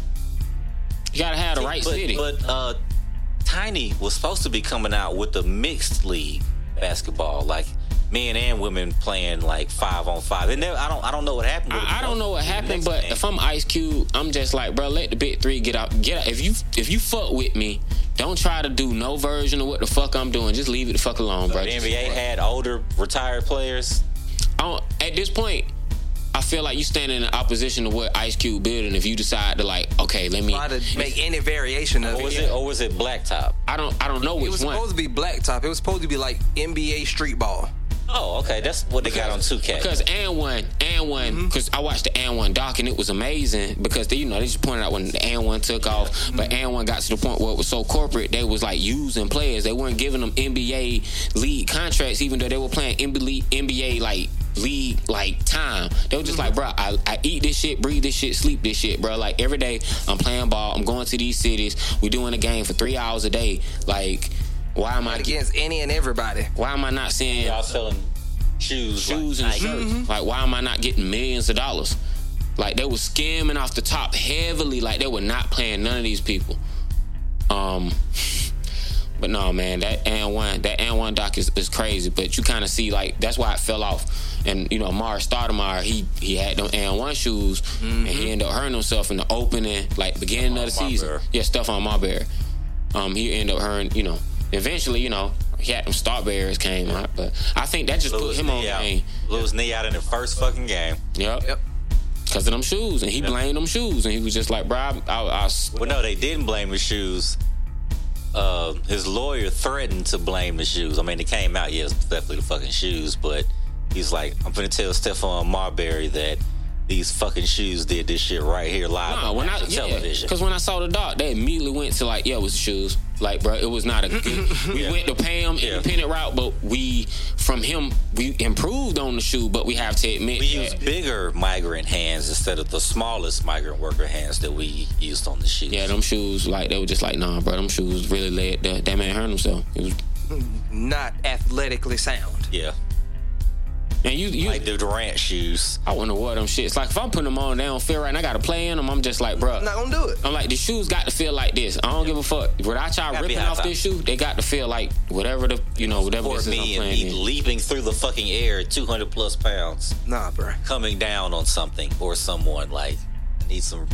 You gotta have the right but, city. But uh, Tiny was supposed to be coming out with the mixed league basketball, like men and women playing like five on five. And I don't, I don't know what happened. With I, I don't know what the happened, next but game. if I'm Ice Cube, I'm just like, bro, let the big three get out. Get out. If you if you fuck with me, don't try to do no version of what the fuck I'm doing. Just leave it the fuck alone, bro. the N B A had older retired players. I don't, at this point, I feel like you stand in opposition to what Ice Cube building. If you decide to like, okay, let me. Try to make any variation of Or was it. it, or was it blacktop? I don't. I don't know It which was one. supposed to be blacktop. It was supposed to be like N B A street ball. Oh, okay. That's what they got on two K. Because and one, and one, because I watched the and one doc and it was amazing because they, you know, they just pointed out when the and one took off, but and one got to the point where it was so corporate they was like using players. They weren't giving them N B A league contracts, even though they were playing N B A like league like time. They were just like, bro, I, I eat this shit, breathe this shit, sleep this shit, bro. Like every day I'm playing ball, I'm going to these cities, we doing a game for three hours a day. Like, why am I against any and everybody? Why am I not seeing y'all selling shoes, shoes like, and shirts? Mm-hmm. Like, why am I not getting millions of dollars? Like, they were skimming off the top heavily. Like, they were not playing none of these people. Um, but no, man, that and one, that and one doc is, is crazy. But you kind of see, like, that's why it fell off. And you know, Mars Stoudemire, he he had them and one shoes, mm-hmm. and he ended up hurting himself in the opening, like beginning of the season. Marbury. Yeah, Stephon Marbury. Um, he ended up hurting, you know. Eventually, you know, he had them Starberries came out, but I think that just Blew put his him on knee out. game. Blew his knee out in the first fucking game. Yep. Yep. Because of them shoes, and he Yep. blamed them shoes, and he was just like, bro, I, I, I Well, no, they didn't blame the shoes. Uh, his lawyer threatened to blame the shoes. I mean, it came out, yeah, it's definitely the fucking shoes, but he's like, I'm gonna tell Stephon Marbury that these fucking shoes did this shit right here live Nah, on when I national yeah, television. because when I saw the doc, they immediately went to like, yeah, it was the shoes. Like, bro, it was not a good. We Yeah. went to pay him Yeah. independent route, but we from him we improved on the shoe. But we have to admit, We that, used bigger migrant hands instead of the smallest migrant worker hands that we used on the shoes. yeah, them shoes like they were just like, nah, bro, them shoes really led that that man hurt himself. It was, Not athletically sound. Yeah. and you you. Like the Durant shoes. I wouldn't wear them shits. Like if I'm putting them on, they don't feel right, and I got to play in them. I'm just like, bro, Not gonna do it. I'm like, the shoes got to feel like this. I don't give a fuck. Without y'all Gotta be ripping high off top. this shoe, they got to feel like whatever the, you know, whatever For this is I'm me and playing me in. leaping through the fucking air at two hundred plus pounds, Nah, bro. coming down on something or someone. Like, I need some.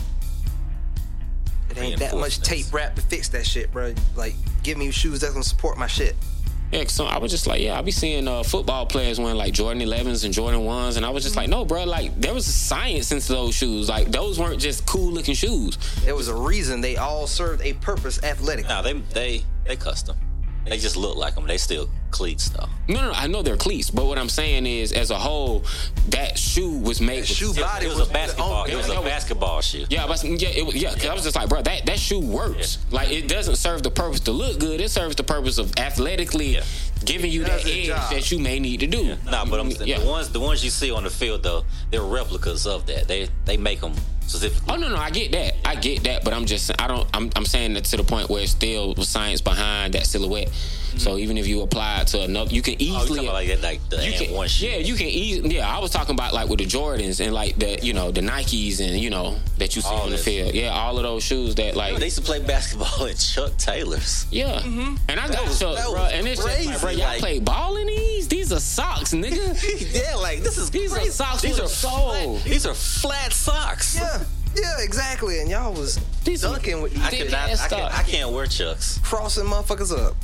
It ain't that much Reinforcements. tape wrap to fix that shit, bro. Like, give me shoes that's gonna support my shit. Yeah, so I was just like, yeah, I be seeing uh, football players wearing like Jordan elevens and Jordan ones, and I was just like, no, bro, like there was science into those shoes. Like those weren't just cool looking shoes. There was a reason they all served a purpose athletic. Nah, they they they custom. They just look like them. They still cleats though. No, no, no, I know they're cleats, but what I'm saying is, as a whole, that shoe was made. That with- shoe It, body it was a basketball. It was a basketball shoe. Yeah, but yeah, it was, yeah. Cause I was just like, bro, that, that shoe works. Like it doesn't serve the purpose to look good. It serves the purpose of athletically Yeah. giving you It that does its edge job. that you may need to do. Nah, but I'm saying yeah. the ones the ones you see on the field though, they're replicas of that. They they make them specifically. Oh no, no, I get that. I get that, but I'm just I don't I'm I'm saying that to the point where it still was science behind that silhouette. So even if you apply it to another, you can Oh, you easily talking about like that, like the you and can, one shoe. yeah, you can easily. Yeah, I was talking about like with the Jordans and like the you know the Nikes and you know that you see All on the this. field. Yeah, all of those shoes that like They used to play basketball in Chuck Taylors. yeah. And I got was- Chucks, that bro. was And it's just like, crazy, bro, y'all like- play ball in these? These are socks, nigga. Yeah, like this is These are crazy. socks These with are a sole. flat, These are flat socks. Yeah, yeah, exactly. And y'all was These are dunking with I these thick cannot. ass I, can, socks. I can't wear Chucks crossing motherfuckers up.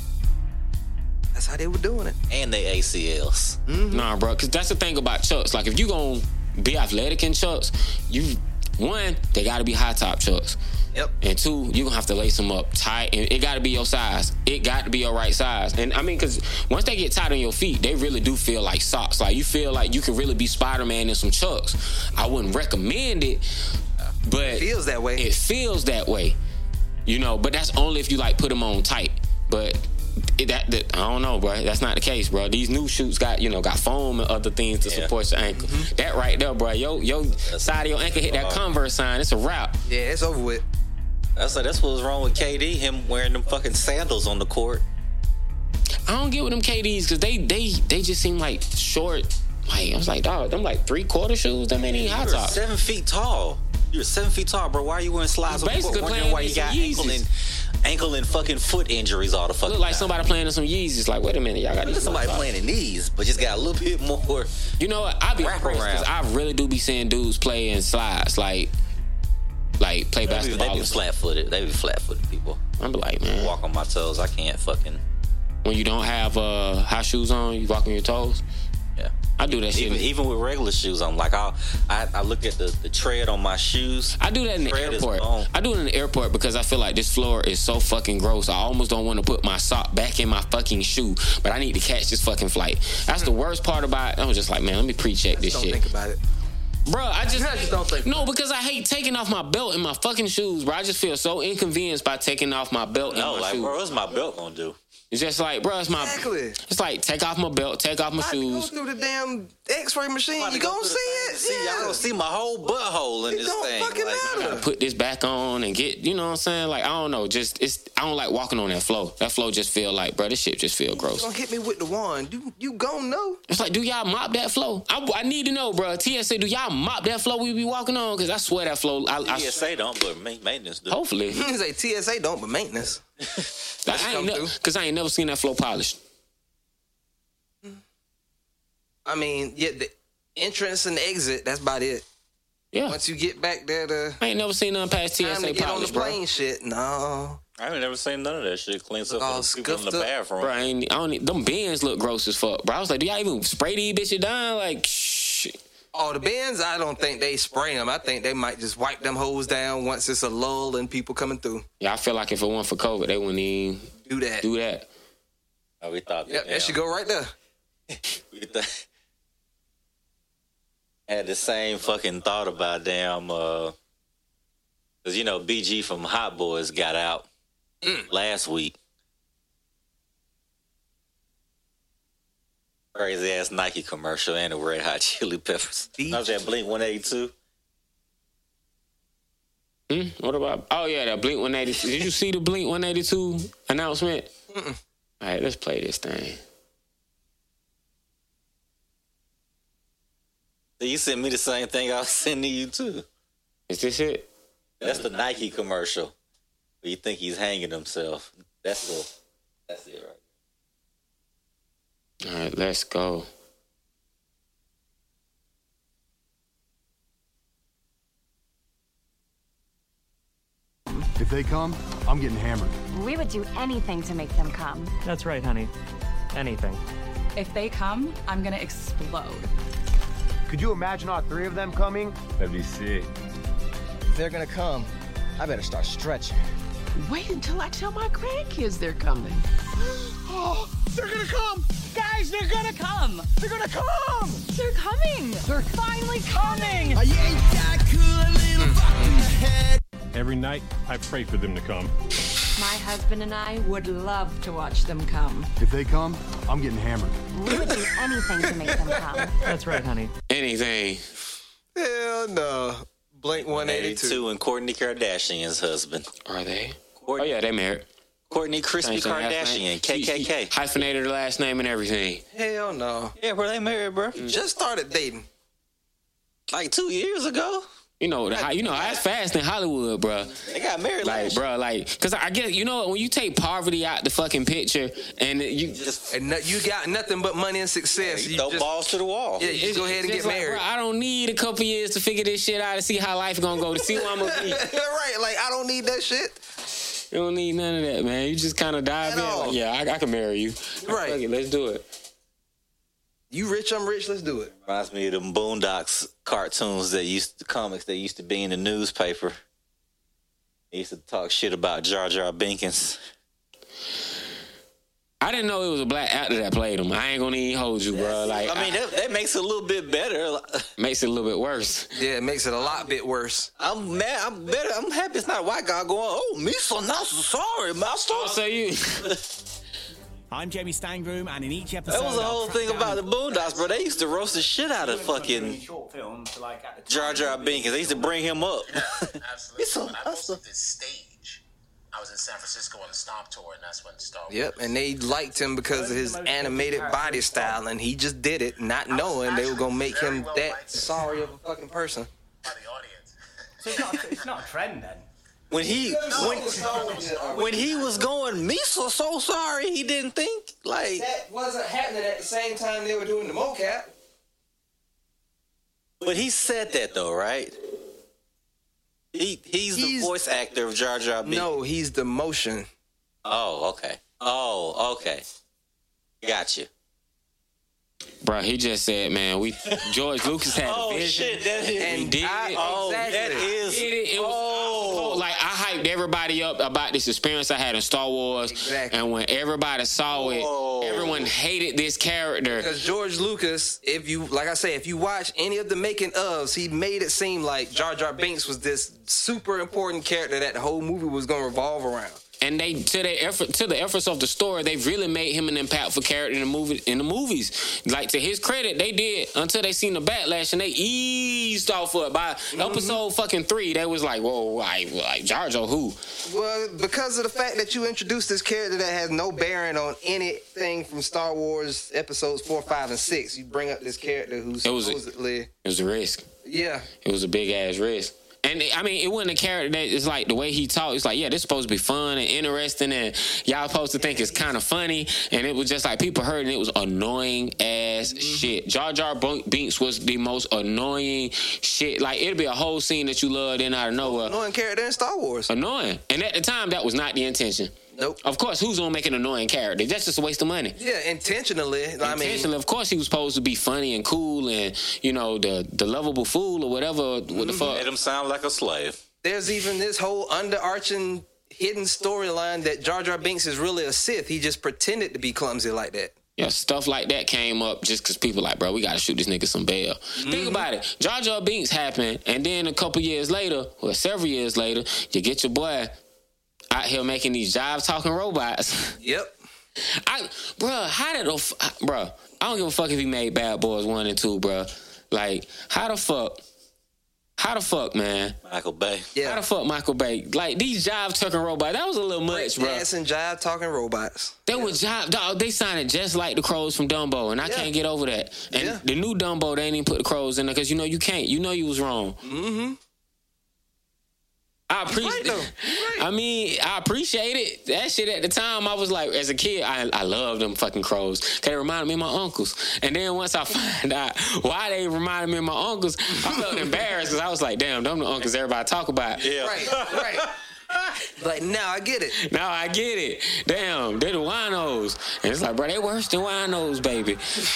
That's how they were doing it. and they A C Ls. Nah, bro, because that's the thing about Chucks. Like, if you gonna be athletic in Chucks, you one they got to be high top Chucks, Yep. and two you gonna have to lace them up tight, and it got to be your size. It got to be your right size. And I mean, because once they get tight on your feet, they really do feel like socks. Like you feel like you can really be Spider-Man in some Chucks. I wouldn't recommend it, but It feels that way. It feels that way, you know. But that's only if you like put them on tight. But it, that, that I don't know, bro. That's not the case, bro. These new shoes got you know got foam and other things to Yeah. support your ankle. That right there, bro. Yo, yo, side of your ankle hit that hard. Converse sign. It's a wrap. Yeah, it's over with. That's like that's what was wrong with K D. Him wearing them fucking sandals on the court. I don't get with them K Ds because they they they just seem like short. Like I was like, dog, them like three quarter shoes. Them ain't even high You're top. seven feet tall. You're seven feet tall, bro. Why are you wearing slides on the Basically court? playing Wondering why you with got some ankle Yeezys. and ankle and fucking foot injuries all the fucking Look like time. somebody playing in some Yeezys. Like, wait a minute, y'all got Look these. at somebody motherfuckers. playing in these, but just got a little bit more. You know what? I be Wrap impressed because I around. really do be seeing dudes play in slides, like, like play They be, basketball. they be and stuff. flat footed. They be flat footed people. I'm be like, man, Walk on my toes. I can't fucking. when you don't have uh, high shoes on, you walk on your toes. Yeah. I do that shit. Even, even with regular shoes, I'm like, I'll, I I look at the, the tread on my shoes. I do that in the Tread is airport. gone. I do it in the airport because I feel like this floor is so fucking gross. I almost don't want to put my sock back in my fucking shoe, but I need to catch this fucking flight. That's the worst part about it. I was just like, man, let me pre-check this Don't shit. think about it. Bro, I just, I just don't think no, because I hate taking off my belt and my fucking shoes, bro. I just feel so inconvenienced by taking off my belt No, and my like, shoes. bro, what's my belt gonna do? It's just like, bro, it's my, Exactly. it's like, take off my belt, take off my I go shoes. through the damn X-ray machine. You gonna see it? See, yeah. y'all gonna see my whole butthole in It this don't thing. fucking Like, matter. Put this back on and get, you know what I'm saying? Like, I don't know, just, it's, I don't like walking on that flow. That flow just feel like, bro, this shit just feel gross. Don't hit me with the wand. You you gon' know. It's like, do y'all mop that flow? I, I need to know, bro. T S A, do y'all mop that flow we be walking on? Because I swear that flow, I, I T S A don't, but ma- maintenance do. hopefully. He say T S A don't, but maintenance. Like, I ain't come ne- through. Cause I ain't never seen that flow polished. I mean, yeah, the entrance and exit. That's about it. Yeah. Once you get back there, the I ain't never seen nothing past T S time A to get on the polished, bro. plane shit. No. I ain't never seen none of that shit. Cleans up All for the people in the scuffed up. bathroom. Bro, I ain't, I don't, e- them bins look gross as fuck. Bro, I was like, do y'all even spray these bitches down? Like, shh. Oh, the bins, I don't think they spray them. I think they might just wipe them hoes down once it's a lull and people coming through. Yeah, I feel like if it weren't for COVID, they wouldn't even Do that. do that. Oh, we thought Yep, damn, that should go right there. we th- had the same fucking thought about damn, uh, cause you know B G from Hot Boys got out last week. Crazy ass Nike commercial and the Red Hot Chili Peppers. B G. I was at Blink one eighty-two. Hmm? What about? Oh yeah, that Blink one eighty-two. Did you see the Blink one eighty-two announcement? Mm-mm. All right, let's play this thing. So you sent me the same thing I was sending you too. Is this it? That's the Nike commercial. Where you think he's hanging himself. That's the. That's it right. All right, let's go. If they come, I'm getting hammered. We would do anything to make them come. That's right, honey. Anything. If they come, I'm gonna explode. Could you imagine all three of them coming? That'd be sick. If they're gonna come, I better start stretching. Wait until I tell my grandkids they're coming. Oh, they're gonna come! Guys, they're gonna come! They're gonna come! They're coming! They're finally coming! You ain't that cool, little fuck in the head. Every night, I pray for them to come. My husband and I would love to watch them come. If they come, I'm getting hammered. We would do anything to make them come. That's right, honey. Anything. Hell no. Blink one eighty-two. And Kourtney Kardashian's husband. Are they? Kourtney, Oh yeah, they married. Kourtney Crispy Same thing, last name. Kardashian, K K K. She- she hyphenated her last name and everything. Hell no. Yeah, bro, they married, bro. Just started dating. Like two years ago. You know, the, you know, that's fast in Hollywood, bro. They got married Like, last bro, like, cause I get, you know, when you take poverty out the fucking picture, and you just And no, you got nothing but money and success. You You throw just, balls to the wall. yeah, you just go ahead and get just like, married. bro, I don't need a couple years to figure this shit out and see how life gonna go to see where I'm gonna be. Right, like I don't need that shit. You don't need none of that, man. You just kind of dive At in. all. Like, yeah, I, I can marry you. Right. Fuck it, let's do it. You rich, I'm rich. Let's do it. Reminds me of them Boondocks cartoons that used to, comics that used to be in the newspaper. They used to talk shit about Jar Jar Binkins. I didn't know it was a black actor that played him. I ain't gonna even hold you, bro. Like, I mean, that, that makes it a little bit better. makes it a little bit worse. Yeah, it makes it a lot bit worse. I'm mad. I'm better. I'm happy it's not a white guy going, oh, me so not so sorry, master. I'll say you. I'm Jamie Stangroom, and in each episode, That was the I'll whole track thing down about the Boondocks, bro. They used to roast the shit out of fucking Jar Jar Binkins. They used to bring him up. Absolutely. So, when I posted this stage, I was in San Francisco on the Stomp tour, and that's when Star Wars. Yep, and they liked him because of his animated body style, and he just did it, not knowing they were gonna make him that sorry of a fucking person. By the audience. So it's not, it's not a trend then. When he when, when he was going, me so so sorry, he didn't think like That wasn't happening at the same time they were doing the mocap. But he said that though, right? He he's, He's- the voice actor of Jar Jar Binks. No, he's the motion. Oh, okay. Oh, okay. Gotcha. Bro, he just said, man, we George Lucas had Oh a vision. shit, that is. We did I- it. Oh, Exactly. that is. Did it. It was Oh. like I hyped everybody up about this experience I had in Star Wars, Exactly. and when everybody saw it, Whoa. everyone hated this character. Because George Lucas, if you like I say, if you watch any of the making ofs, he made it seem like Jar Jar Binks was this super important character that the whole movie was gonna revolve around. And they to their effort to the efforts of the story, they've really made him an impactful character in the movie in the movies. Like to his credit, they did until they seen the backlash and they eased off of it. By Mm-hmm. episode fucking three, they was like, whoa, like, like Jar Jar who? Well, because of the fact that you introduced this character that has no bearing on anything from Star Wars episodes four, five, and six, you bring up this character who's It was a- supposedly It was a risk. yeah. It was a big ass risk. And I mean, it wasn't a character that is like the way he talked. It's like, yeah, this is supposed to be fun and interesting, and y'all supposed to think it's kind of funny. And it was just like people heard, and it was annoying ass shit. Jar Jar Binks was the most annoying shit. Like it'd be a whole scene that you loved in out of nowhere. Annoying character in Star Wars. Annoying, and at the time, that was not the intention. Nope. Of course, who's gonna make an annoying character? That's just a waste of money. Yeah, intentionally. I mean, Intentionally, of course, he was supposed to be funny and cool, and you know the the lovable fool or whatever. What the fuck? Made him sound like a slave. there's even this whole underarching hidden storyline that Jar Jar Binks is really a Sith. He just pretended to be clumsy like that. Yeah, stuff like that came up just because people like, bro, we got to shoot this nigga some bail. Mm-hmm. Think about it. Jar Jar Binks happened, and then a couple years later, or several years later, you get your boy out here making these jive-talking robots. Yep. I, bro, how did the, bro, I don't give a fuck if he made Bad Boys one and two, bro. Like, how the fuck, how the fuck, man? Michael Bay. Yeah. How the fuck Michael Bay? Like, these jive-talking robots, that was a little much, bro. Dancing, jive, talking robots. They were jive, dog, they sounded just like the crows from Dumbo, and I Yeah. can't get over that. And Yeah. the new Dumbo, they ain't even put the crows in there, because you know you can't. You know you was wrong. Mm-hmm. I appreciate right, I mean, I appreciate it. That shit at the time, I was like, as a kid, I, I loved them fucking crows. Cause they reminded me of my uncles. And then once I found out why they reminded me of my uncles, I felt embarrassed because I was like, damn, them the uncles everybody talk about. Yeah. Right, right. Like, now I get it. Now I get it. Damn, they're the winos. And it's like, bro, they worse than winos, baby.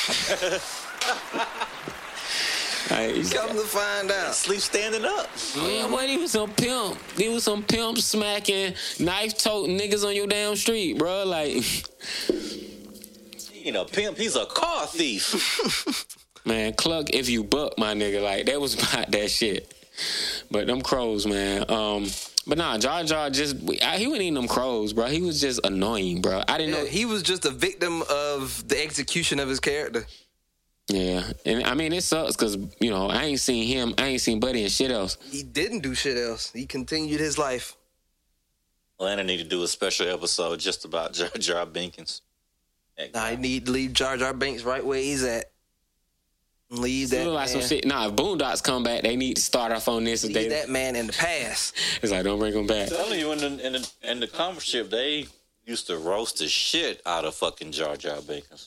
Like, Come to find out. Sleep standing up. yeah, boy, he was some pimp. He was some pimp smacking, knife toting niggas on your damn street, bro. Like, You know, pimp, he's a car thief. man, cluck if you buck, my nigga. Like, that was about that shit. But them crows, man. Um, but nah, Jar Jar just, I, he wasn't eating them crows, bro. He was just annoying, bro. I didn't Yeah, know. he was just a victim of the execution of his character. Yeah, and I mean, it sucks because, you know, I ain't seen him, I ain't seen Buddy and shit else. He didn't do shit else. He continued his life. Atlanta need to do a special episode just about Jar Jar Binkins. Nah, he need to leave Jar Jar Binks right where he's at. Leave that Feel like some man. shit. Nah, if Boondocks come back, they need to start off on this. Leave They, that man in the past. it's like, don't bring him back. I'm telling you, in the, in the, in the conference ship, they used to roast the shit out of fucking Jar Jar Binkins.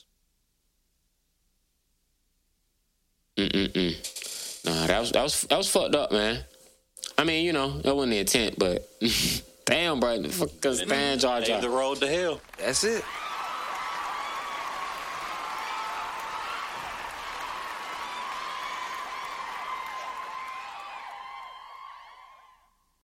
Mm-mm-mm. Nah, that was, that was, that was fucked up, man. I mean, you know, that wasn't the intent, but damn, bro. Fucking stand Jar Jar. Paved the road to hell. That's it.